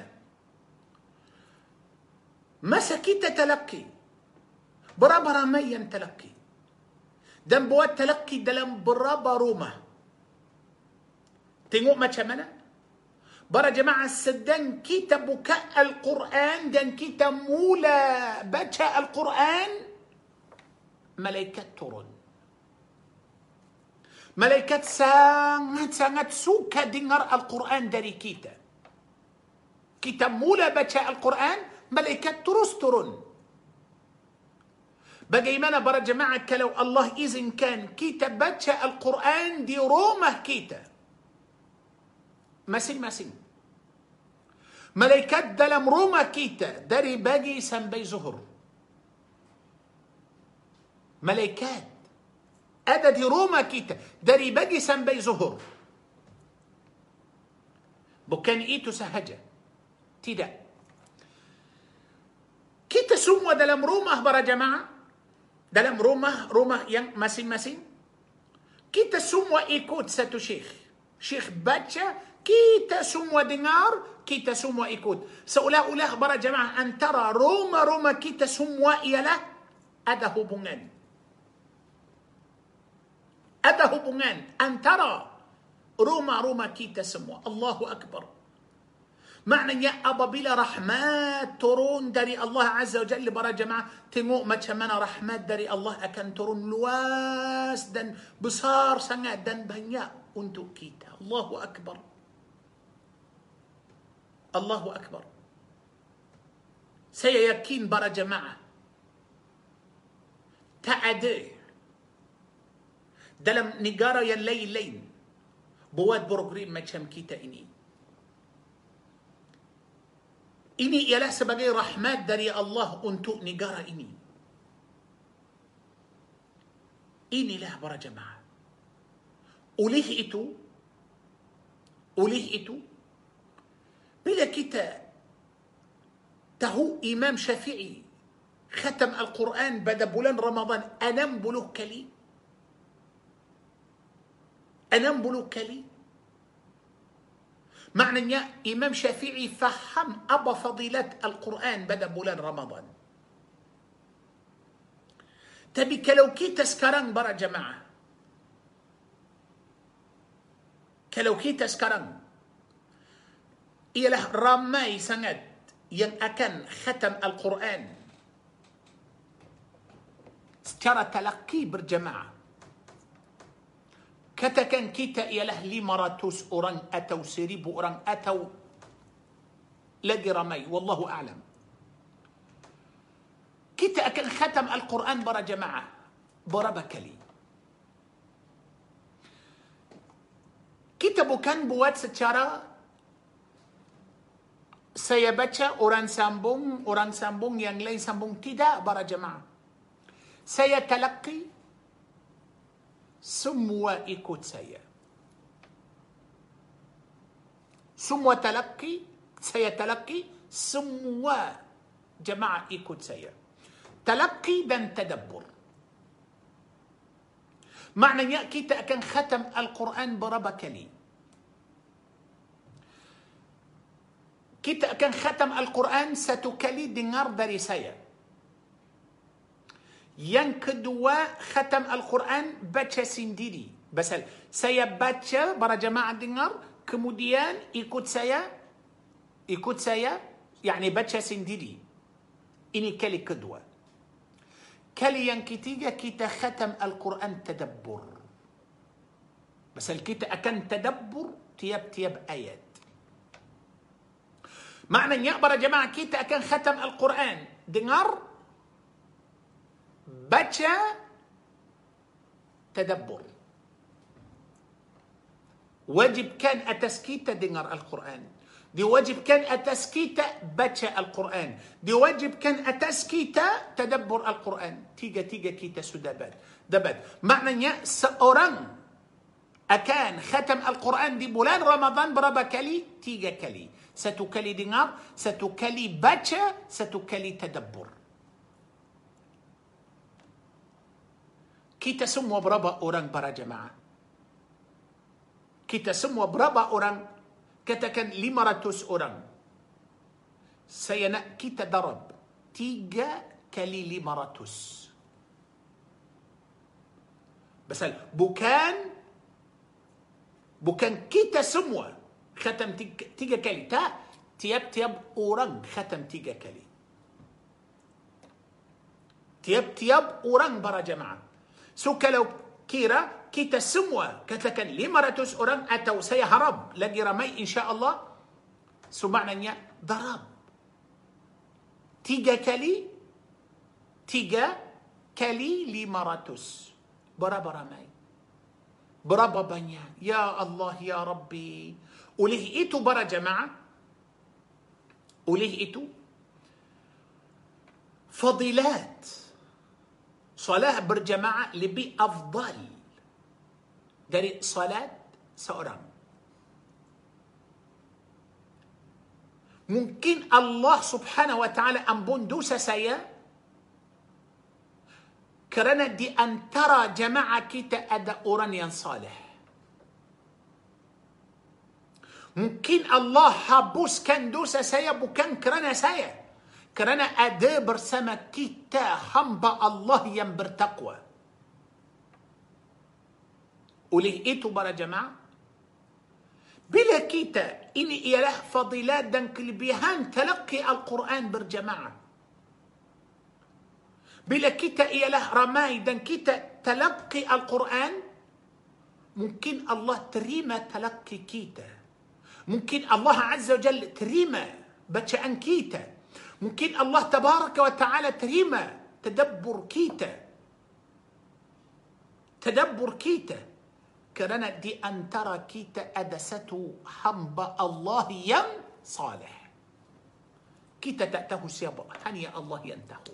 Masa kita talaqi, berapa ramai yang talaqi? Dan buat talaqi dalam berapa rumah? Tengok macam mana. Para jemaah, sedang kita buka Al-Quran dan kita mula baca Al-Quran, malaikat turun. Malaikat sangat-sangat suka dengar Al-Quran dari kita. Kita mula baca Al-Quran, malaikat terus turun. Bagaimana para jemaah kalau Allah izinkan kita baca Al-Quran di rumah kita? Masing-masing. Malaikat dalam rumah kita dari pagi sampai zuhur. Malaikat ada di rumah kita dari pagi sampai zuhur. Bukan itu sahaja. Tidak. Kita semua dalam rumah para jemaah, dalam rumah yang masing-masing, kita semua ikut satu syekh. Syekh baca, kita semua dengar, kita semua ikut. Seolah-olah para jemaah antara rumah-rumah kita semua ialah ada hubungan. Ada hubungan antara rumah-rumah kita semua. Allahu Akbar. Maknanya apabila rahmat turun dari Allah Azza wa Jalla para jemaah, tengok macam mana rahmat dari Allah akan turun luas dan besar sangat dan banyak untuk kita. Allahu Akbar. Allahu Akbar. Saya yakin para jemaah, tak ada dalam negara yang lain-lain buat program macam kita ini. Ini ialah sebagai rahmat dari Allah untuk negara ini. Inilah para jemaah. Oleh itu, bila kita tahu Imam Syafi'i khatam Al-Quran pada bulan Ramadan 60 kali. 60 kali. Maknanya Imam Syafi'i faham apa fadilat Al-Quran pada bulan Ramadan. Tapi kalau kita sekarang para jemaah, kalau kita sekarang ialah ramai sangat yang akan khatam Al-Quran secara talaqi berjemaah. Katakan kita ialah 500 orang atau 1000 orang atau lagi ramai, wallahu a'lam. Kita akan khatam Al-Quran para jemaah berapa kali? Kita bukan buat secara saya baca orang sambung yang lain sambung. Tidak para jemaah. Saya talaqi, semua ikut saya. Semua talaqi, saya talaqi, semua jemaah ikut saya. Talaqi dan tadabbur. Maknanya kita akan khatam Al-Quran berapa kali? Kita akan khatam Al-Quran satu kali dengar dari saya. Yang kedua, khatam Al-Quran baca sendiri. Pasal saya baca, para jemaah dengar, kemudian ikut saya, yakni baca sendiri. Ini kali kedua. Kali yang ketiga, kita khatam Al-Quran tadabbur. Pasal kita akan tadabbur tiap-tiap ayat. Maknanya para jemaah kita akan khatam Al-Quran. Dengar, baca, tadabbur. Wajibkan atas kita dengar Al-Quran. Diwajibkan atas kita baca Al-Quran. Diwajibkan atas kita tadabbur Al-Quran. Tiga-tiga kita sudah dapat. Maknanya seorang akan khatam Al-Quran di bulan Ramadan berapa kali? 3 kali. 1 kali dengar, 1 kali baca, 1 kali tadabbur. Kita semua berapa orang para jemaah? Kita semua berapa orang? Katakan 500 orang. Saya nak kita darab 3 kali 500. Pasal bukan kita semua khatam 3 kali. Tak, tiap-tiap orang khatam 3 kali. Tiap-tiap orang para jemaah. So kalau kira kita semua katakan 500 orang atau saya harap lagi ramai insya-Allah, so maknanya darab 3 kali 500. Berapa ramai? Berapa banyak? Ya Allah, ya Rabbi. Oleh itu para jemaah, oleh itu fadilat salat berjamaah lebih afdal dari salat seorang. Mungkin Allah subhanahu wa ta'ala ampun dosa saya kerana di antara jamaah kita ada orang yang saleh. Mungkin Allah hapuskan dosa saya bukan kerana saya, kerana ada bersama kita hamba Allah yang bertakwa. Oleh itu para jemaah, bila kita, ini ialah fadilat dan kelebihan talaqi Al-Quran berjamaah. Bila kita ialah ramai dan kita talaqi Al-Quran, mungkin Allah terima talaqi kita. Mungkin Allah Azza wa Jalla terima bacaan kita. Mungkin Allah Tabaraka wa Ta'ala terima tadabbur kita. Kerana di antara kita ada satu hamba Allah yang saleh. Kita tak tahu siapa, hanya Allah yang tahu.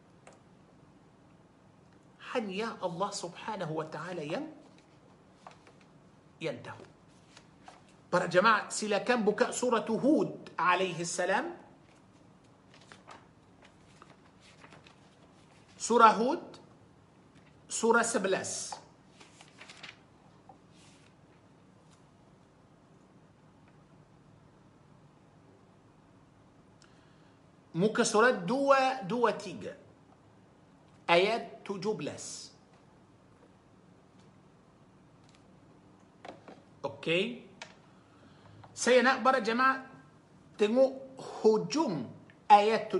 Hanya Allah Subhanahu wa Ta'ala yang tahu. Para jemaah, silakan buka surah Hud alaihi salam. Surah Hud, surah 11. Muka surat 223 ayat 17. Okey. Saya nak para jemaah tengok hujung ayat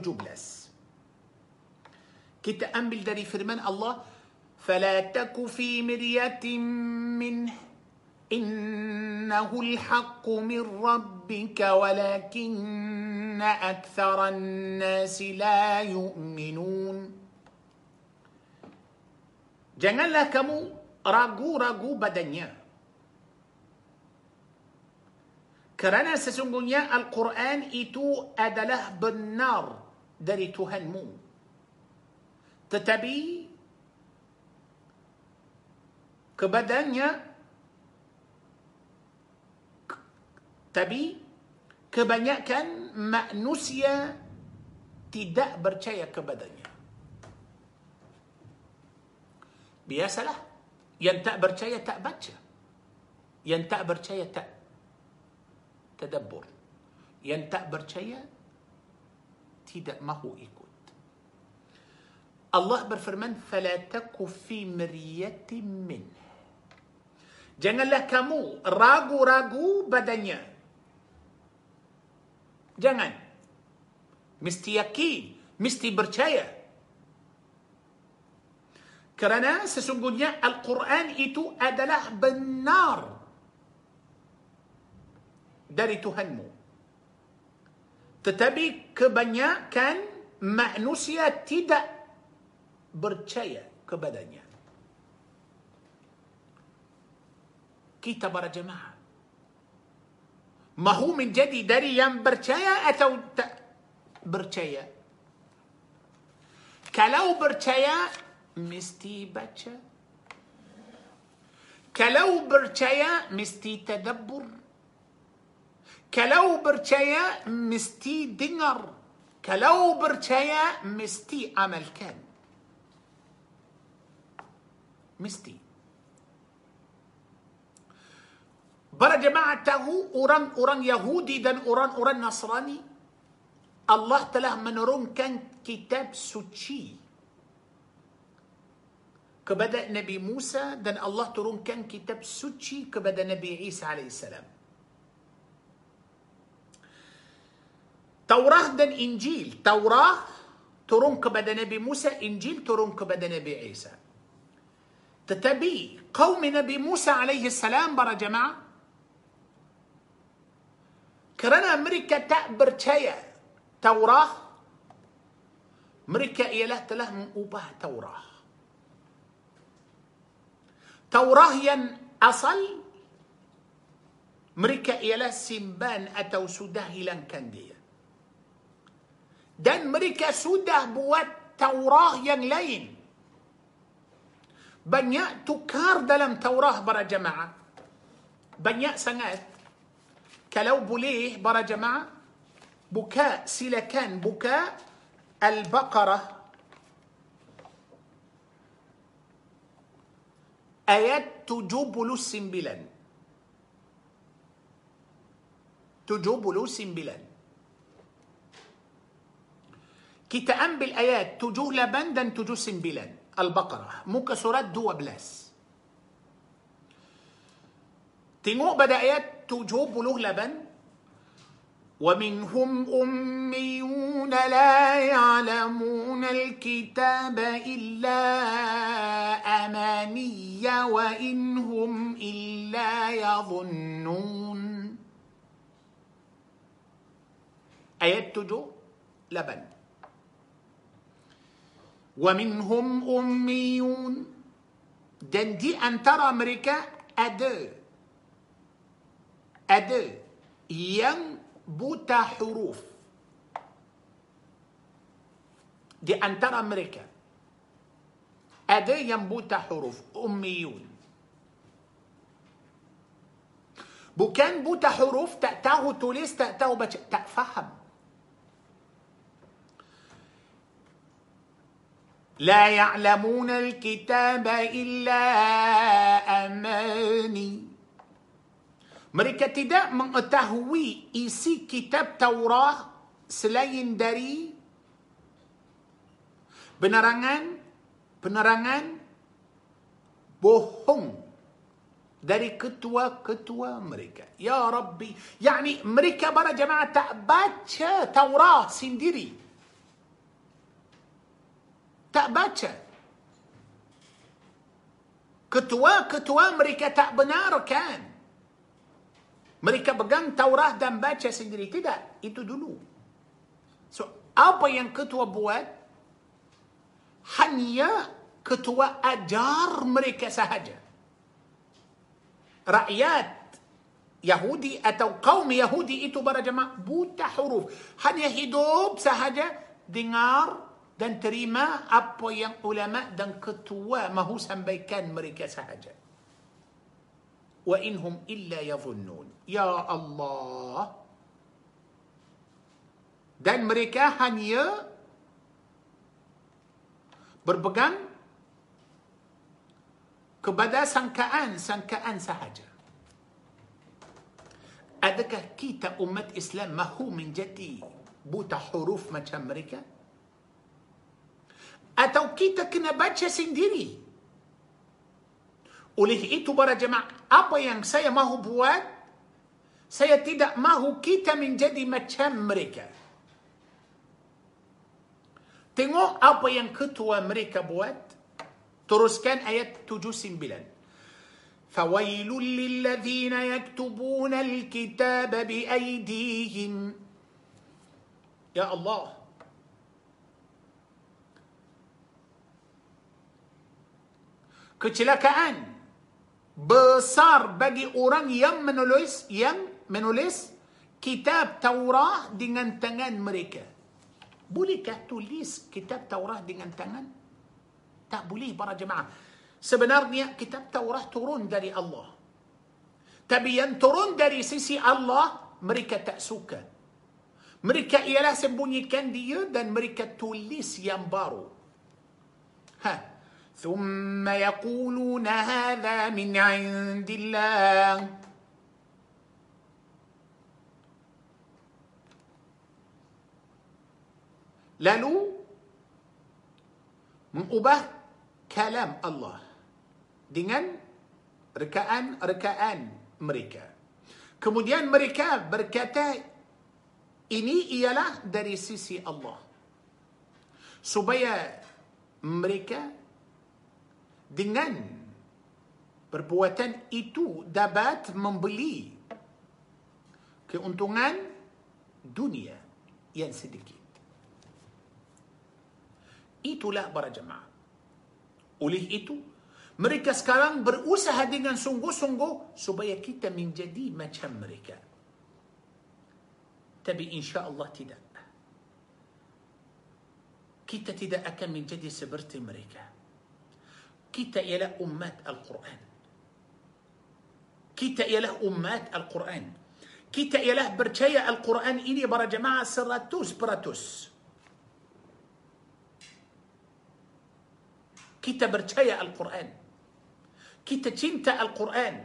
17. Kita ambil dari firman Allah, فَلَا تَكُ فِي مِرْيَةٍ مِّنْهِ إِنَّهُ الْحَقُّ مِنْ رَبِّكَ وَلَكِنَّ أَكْثَرَ النَّاسِ لَا يُؤْمِنُونَ. Janganlah kamu ragu-ragu badannya. Kerana sesungguhnya Al-Quran itu adalah benar dari Tuhanmu. Tetapi kebanyakan manusia tidak percaya kepadanya. Biasalah, yang tak percaya tak baca, yang tak percaya tak tadabbur, yang tak percaya tidak mahu ikut. Allah berfirman, "Fala taku fi miryatin min." Janganlah kamu ragu-ragu padanya. Jangan. Mesti yakin, mesti percaya. Kerana sesungguhnya Al-Quran itu adalah benar dari Tuhanmu. Tetapi kebanyakan manusia tidak percaya kepadanya. Kita para jemaah mahu menjadi dari yang percaya atau tak percaya? Kalau percaya, mesti baca. Kalau percaya, mesti tadabbur. Kalau percaya, mesti dengar. Kalau percaya, mesti amalkan. Mesti. Para jemaah tahu orang-orang Yahudi dan orang-orang Nasrani, Allah telah menurunkan kitab suci kepada Nabi Musa dan Allah turunkan kitab suci kepada Nabi Isa alaihissalam. Taurah dan Injil. Taurah turun kepada Nabi Musa, Injil turun kepada Nabi Isa. Tetapi kaum Nabi Musa alaihissalam, para jemaah, kerana mereka tak percaya Taurah, mereka ialah telah mengubah Taurah. Taurah yang asal, mereka ialah simpan atau sudah hilangkan dia. Dan mereka sudah buat Taurah yang lain. Banyak tukar dalam Taurah, para jemaah. Banyak sangat. Kalau boleh, para jemaah, silakan buka Al-Baqarah ayat 79. 79. Kita ambil ayat 78 dan 79. Al-Baqarah, muka surat 12. Tengok pada ayat 78. وَمِنْهُمْ أُمِّيُّونَ لَا يَعْلَمُونَ الْكِتَابَ إِلَّا أَمَانِيَّ وَإِنْ هُمْ إِلَّا يَظُنُّونَ. Ayat 78. وَمِنْهُمْ أُمِّيُّونَ, dan di antara mereka ada yang buta huruf. Di antara mereka ada yang buta huruf, ummiyun. Bukan buta huruf, tak tahu tulis, tak tahu baca, tak faham. لا يعلمون الكتاب إلا أماني. Mereka tidak mengetahui isi kitab Taurah selain dari penerangan bohong dari ketua-ketua mereka. Ya Rabbi, yakni mereka para jemaah tak baca Taurah sendiri. Tak baca. Ketua-ketua mereka tak benarkan. Mereka pegang Taurah dan baca sendiri. Tidak. Itu dulu. So, apa yang ketua buat? Hanya ketua ajar mereka sahaja. Rakyat Yahudi atau kaum Yahudi itu para jemaah buta huruf. Hanya hidup sahaja dengar dan terima apa yang ulama dan ketua mahu sampaikan mereka sahaja. Wa inhum illa yadhunnun. Ya Allah. Dan mereka hanya berpegang kepada sangkaan sahaja. Adakah kita umat Islam mahu menjadi buta huruf macam mereka? Atau kita kena baca sendiri? Oleh itu para jemaah, apa yang saya mahu buat, saya tidak mahu kita menjadi macam mereka. Tengok apa yang ketua mereka buat. Teruskan ayat 79. فَوَيْلٌ لِلَّذِينَ يَكْتُبُونَ الْكِتَابَ بِأَيْدِيهِمْ. Ya Allah. Kecelakaan besar bagi orang yang menulis kitab Taurat dengan tangan mereka. Bolehkah tulis kitab Taurat dengan tangan? Tak boleh para jemaah. Sebenarnya kitab Taurat turun dari Allah. Tapi yang turun dari sisi Allah, mereka tak suka. Mereka ialah sembunyikan dia dan mereka tulis yang baru. ثم يقولون هذا من عند الله. Lalu mengubah kalam Allah dengan rekaan mereka. Kemudian mereka berkata, ini ialah dari sisi Allah. Supaya mereka dengan perbuatan itu dapat membeli keuntungan dunia yang sedikit. Itulah para jemaah. Oleh itu, mereka sekarang berusaha dengan sungguh-sungguh supaya kita menjadi macam mereka. Tapi insya Allah tidak. Kita tidak akan menjadi seperti mereka. Kita ialah umat Al-Quran. Kita ialah umat Al-Quran. Kita ialah percaya Al-Quran ini para jemaah 100%. Kita percaya Al-Quran. Kita cinta Al-Quran.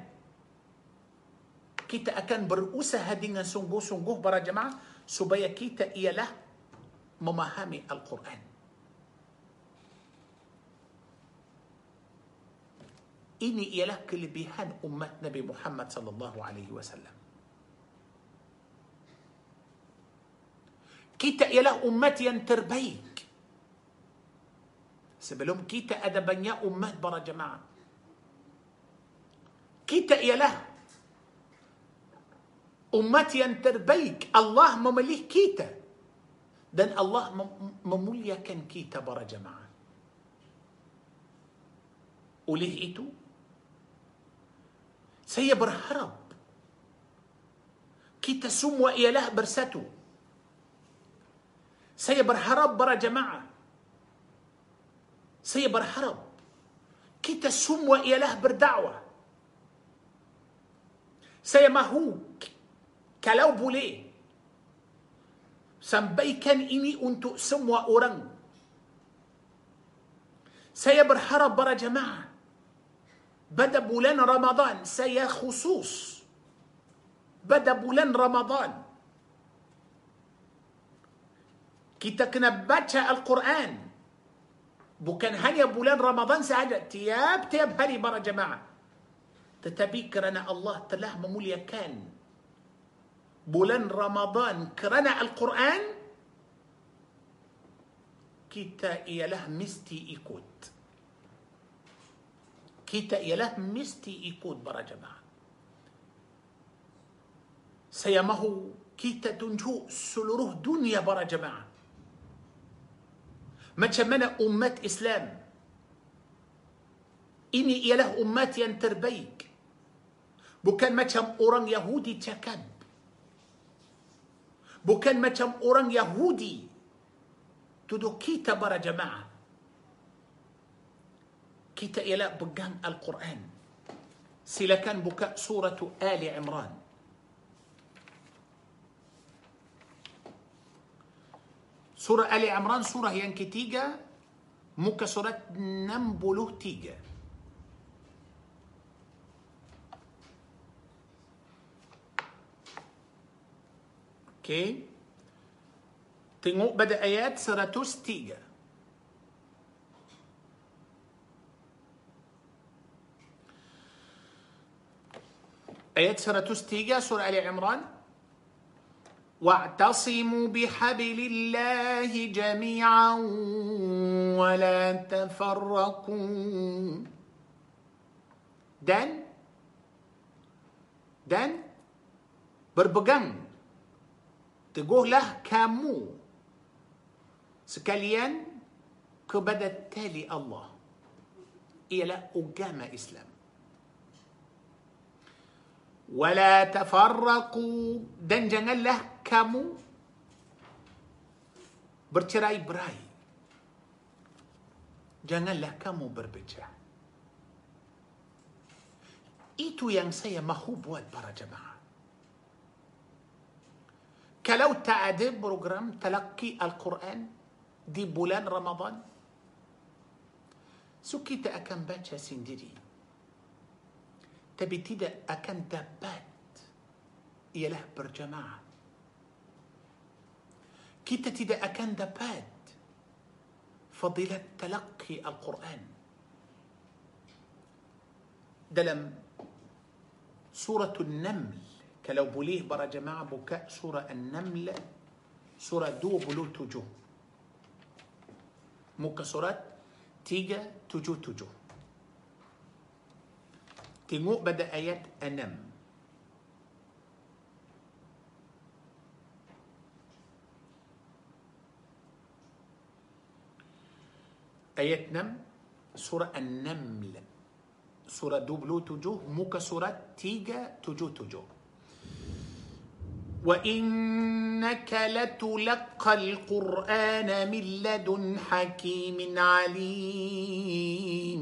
Kita akan berusaha dengan sungguh-sungguh para jemaah supaya kita ialah memahami Al-Quran. Ini ialah kelebihan umat Nabi Muhammad sallallahu alaihi wasallam. Kita ialah umat yang terbaik. Sebelum kita ada banyak umat para jemaah. Kita ialah umat yang terbaik. Allah memilih kita. Dan Allah memuliakan kita para jemaah. Oleh itu, saya berharap kita semua ialah bersatu. Saya berharap para jemaah. Saya berharap kita semua ialah berdakwah. Saya mahu, kalau boleh, sampaikan ini untuk semua orang. Saya berharap para jemaah, pada bulan Ramadan, saya khusus pada bulan Ramadan, kita kena baca Al-Quran. Bukan hanya bulan Ramadan sahaja, tiap-tiap hari para jemaah. Tetapi kerana Allah telah memuliakan bulan Ramadan kerana Al-Quran, kita ialah mesti ikut. Kita ialah mesti ikut para jemaah. Saya mahu kita tunjuk seluruh dunia para jemaah macam mana umat Islam ini ialah umat yang terbaik. Bukan macam orang Yahudi cakap. Bukan macam orang Yahudi tuduh kita para jemaah. Kita ialah pegang Al-Quran. Silakan buka surah Ali Imran. Surah Ali Imran, surah yang ketiga, muka surat 63. Okey. Tengok pada ayat 103. Ayat 103 surah Ali Imran. Wa'tasimu bihablillahi jami'an wa la tafarraqu. Dan berpegang teguhlah kamu sekalian kepada tali Allah, ialah agama Islam. Wala tafarraqu, dan janganlah kamu bercerai-berai. Janganlah kamu berpecah. Itu yang saya mahu buat para jemaah. Kalau tak ada program talaqi Al-Quran di bulan Ramadan, so kita akan baca sendiri. Tapi tidak akan dapat, ialah berjamaah. Kita tidak akan dapat fadilat talaqi Al-Quran. Dalam surah An-Naml, kalau boleh para jemaah buka surah An-Naml, surah 27. Muka surat 377. Tengok pada ayat 6. Ayat 6 surah An-Naml, surah 27, muka surat 377. وَإِنَّكَ لَتُلَقَّى الْقُرْآنَ مِنْ لَدُنْ حَكِيمٍ عَلِيمٍ.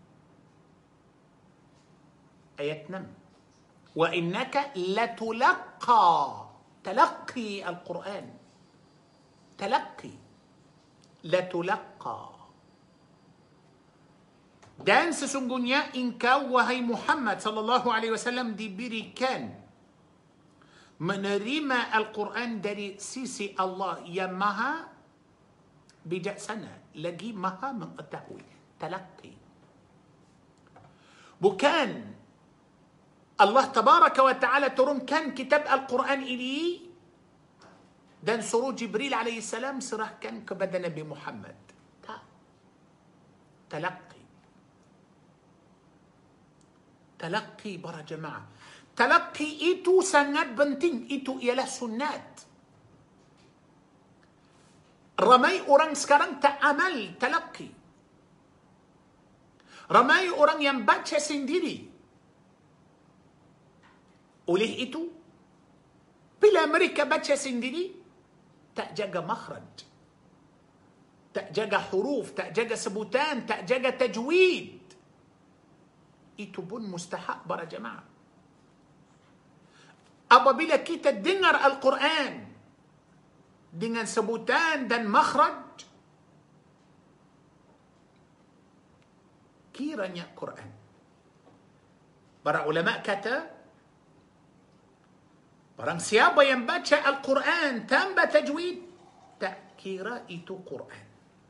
Ayat 6. وَإِنَّكَ لَتُلَقَّى, تلقي القرآن, تلقي, لَتُلَقَّى. Dan sesungguhnya engkau wahai Muhammad sallallahu alaihi wasallam diberikan menerima Al-Quran dari sisi Allah yang maha bijaksana lagi maha mengetahui. Talaqi. Bukan Allah tabaraka wa ta'ala turunkan kitab Al-Quran ini dan suruh Jibril alaihi salam serahkan kepada Nabi Muhammad. Tak. Talaqi. Talaqi para jemaah. Talaqi itu sangat penting. Itu ialah sunat. Ramai orang sekarang tak amal talaqi. Ramai orang yang baca sendiri. Oleh itu, bila mereka baca sendiri, tak jaga makhraj, tak jaga huruf, tak jaga sebutan, tak jaga tajwid. Itu pun mustahab para jemaah. Apabila kita dengar Al-Quran dengan sebutan dan makhraj, kiranya Quran. Para ulama kata, barang siapa yang baca Al-Quran tanpa tajwid, tak kira itu Quran.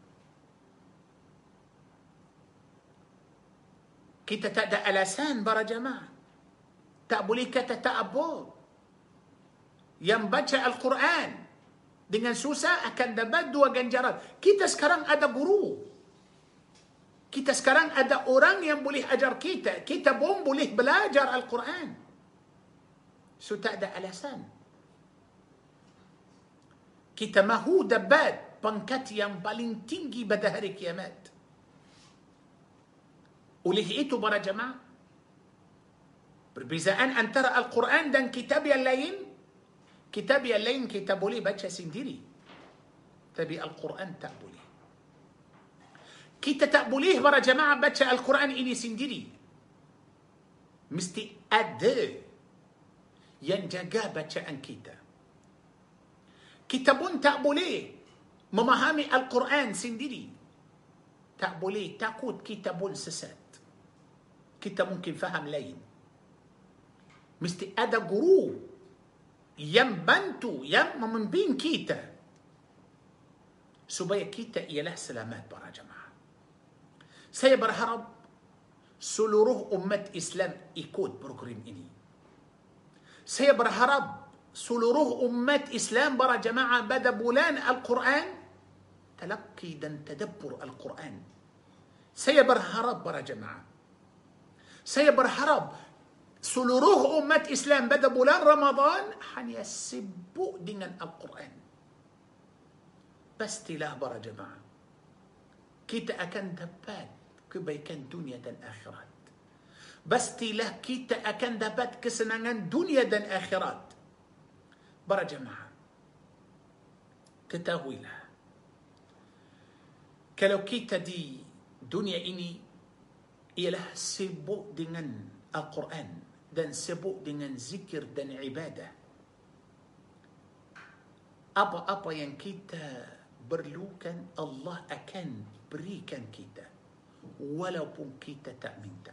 Kita tak ada alasan para jemaah. Tak boleh kata ta'abbud. Yang baca Al-Quran dengan susah akan dapat 2 ganjaran. Kita sekarang ada guru. Kita sekarang ada orang yang boleh ajar kita. Kita pun boleh belajar Al-Quran. So tak ada alasan. Kita mahu dapat pangkat yang paling tinggi pada hari kiamat. Oleh itu para jemaah, Perbezaan antara Al-Quran dan kitab yang lain, kitab yang lain kita boleh baca sendiri, tapi Al-Quran tak boleh. Kita tak boleh para jemaah baca Al-Quran ini sendiri. Mesti ada yang jaga bacaan kita. Kita pun tak boleh memahami Al-Quran sendiri. Tak boleh, takut kita pun sesat. Kita mungkin faham lain. Mesti ada guru yang bantu, yang membimbing kita supaya kita ialah selamat para jemaah. Saya berharap seluruh umat Islam ikut program ini. Saya berharap seluruh umat Islam para jemaah pada bulan Al-Quran talaqi dan tadabbur Al-Quran. Saya berharap para jemaah, saya berharap seluruh umat Islam pada bulan Ramadan hanya sibuk dengan Al-Quran. Pastilah para jemaah, kita akan dapat kebaikan dunia dan akhirat. Pastilah kita akan dapat kesenangan dunia dan akhirat. Para jemaah, ketahuilah, kalau kita di dunia ini ialah sibuk dengan Al-Quran dan sibuk dengan zikir dan ibadah, apa-apa yang kita perlukan Allah akan berikan kita walaupun kita tak minta.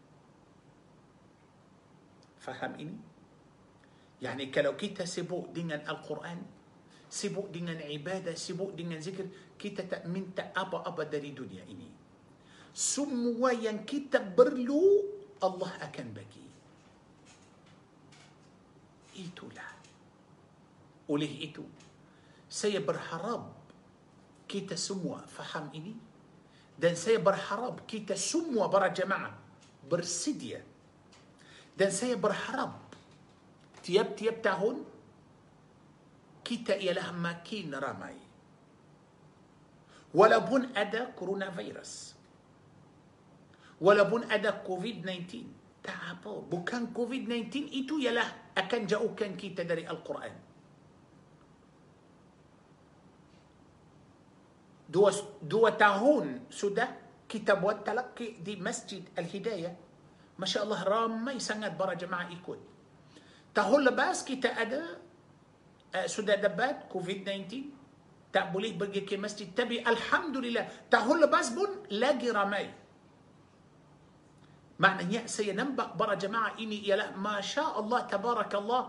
Faham ini? Yani kalau kita sibuk dengan Al-Quran, sibuk dengan ibadah, sibuk dengan zikir, kita tak minta apa-apa dari dunia ini. Semua yang kita perlu Allah akan bagi. Itulah. Oleh itu, saya berharap kita semua faham ini, dan saya berharap kita semua para jemaah bersedia, dan saya berharap tiap-tiap tahun kita ialah makin ramai. Walaupun ada coronavirus, walaupun ada COVID-19, tak apa, bukan COVID-19 itu ialah akan jauhkan kita dari Al-Quran. Dua tahun sudah kita buat talaqi di Masjid Al-Hidayah. Masya Allah, ramai sangat para jemaah ikut. Tahun lepas kita ada sudah dapat COVID-19, tak boleh pergi ke masjid, tapi Alhamdulillah tahun lepas pun lagi ramai. Maknanya saya nampak para jemaah ini ialah Masya Allah, Tabarakallah,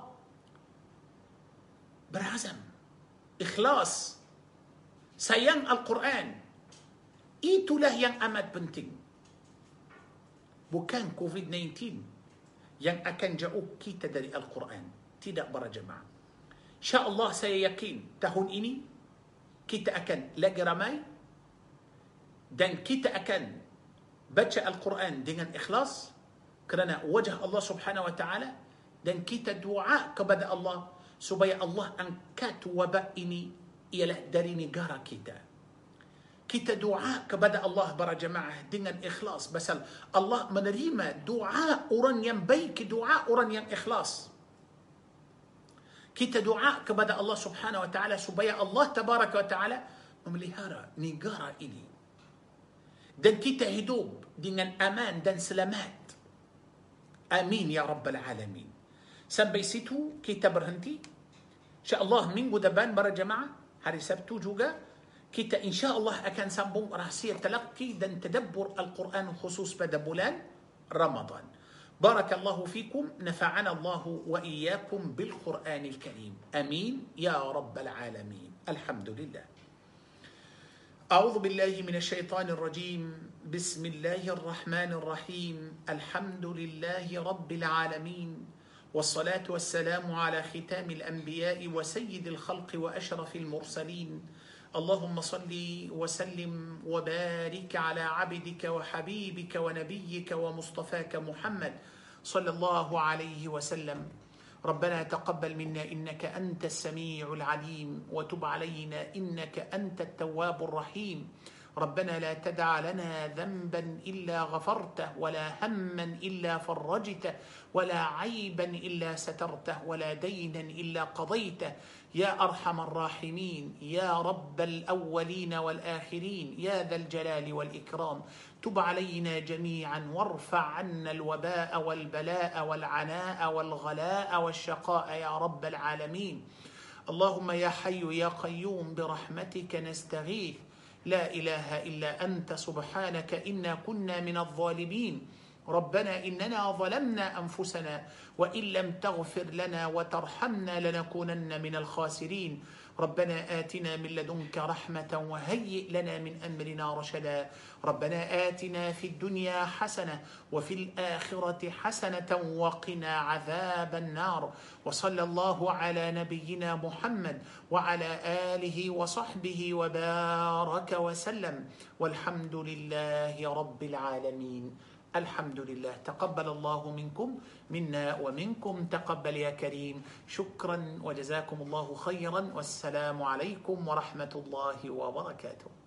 berazam, ikhlas, sayang Al-Quran. Itulah yang amat penting. Bukan COVID-19 yang akan jauh kita dari Al-Quran. Tidak para jemaah. InsyaAllah saya yakin tahun ini kita akan lagi ramai, dan kita akan baca Al-Quran dengan ikhlas kerana wajah Allah Subhanahu wa taala, dan kita doa kepada Allah supaya Allah angkat wabak ini ialah dari negara kita. Kita doa kepada Allah para jemaah dengan ikhlas, pasal Allah menerima doa orang yang baik, doa orang yang ikhlas. Kita doa kepada Allah Subhanahu wa taala supaya Allah Tabaraka wa taala memelihara negara ini, dan kita hidup dengan aman dan selamat. Amin ya Rabbal Alamin. Sampai situ kita berhenti. InsyaAllah minggu depan para jemaah, hari Sabtu juga, kita insyaAllah akan sambung rahsia talaqi dan tadabbur Al-Quran khusus pada bulan Ramadan. Barakallahu fikum, nafa'ana Allahu wa iyyakum bil Quranil Karim. Amin ya Rabbal Alamin. Alhamdulillah. أعوذ بالله من الشيطان الرجيم. بسم الله الرحمن الرحيم. الحمد لله رب العالمين، والصلاة والسلام على ختام الأنبياء وسيد الخلق وأشرف المرسلين. اللهم صل وسلم وبارك على عبدك وحبيبك ونبيك ومصطفاك محمد صلى الله عليه وسلم. ربنا تقبل منا إنك أنت السميع العليم، وتب علينا إنك أنت التواب الرحيم، ربنا لا تدع لنا ذنبا إلا غفرته، ولا هما إلا فرجته، ولا عيبا إلا سترته، ولا دينا إلا قضيته، يا أرحم الراحمين، يا رب الأولين والآخرين، يا ذا الجلال والإكرام. تب علينا جميعا وارفع عنا الوباء والبلاء والعناء والغلاء والشقاء يا رب العالمين. اللهم يا حي يا قيوم برحمتك نستغيث، لا إله إلا أنت سبحانك إنا كنا من الظالمين. ربنا إننا ظلمنا أنفسنا وإن لم تغفر لنا وترحمنا لنكونن من الخاسرين. ربنا آتنا من لدنك رحمة وهيئ لنا من أمرنا رشدا. ربنا آتنا في الدنيا حسنة وفي الآخرة حسنة وقنا عذاب النار. وصلى الله على نبينا محمد وعلى آله وصحبه وبارك وسلم، والحمد لله رب العالمين. الحمد لله. تقبل الله منكم منا ومنكم، تقبل يا كريم. شكرا وجزاكم الله خيرا، والسلام عليكم ورحمة الله وبركاته.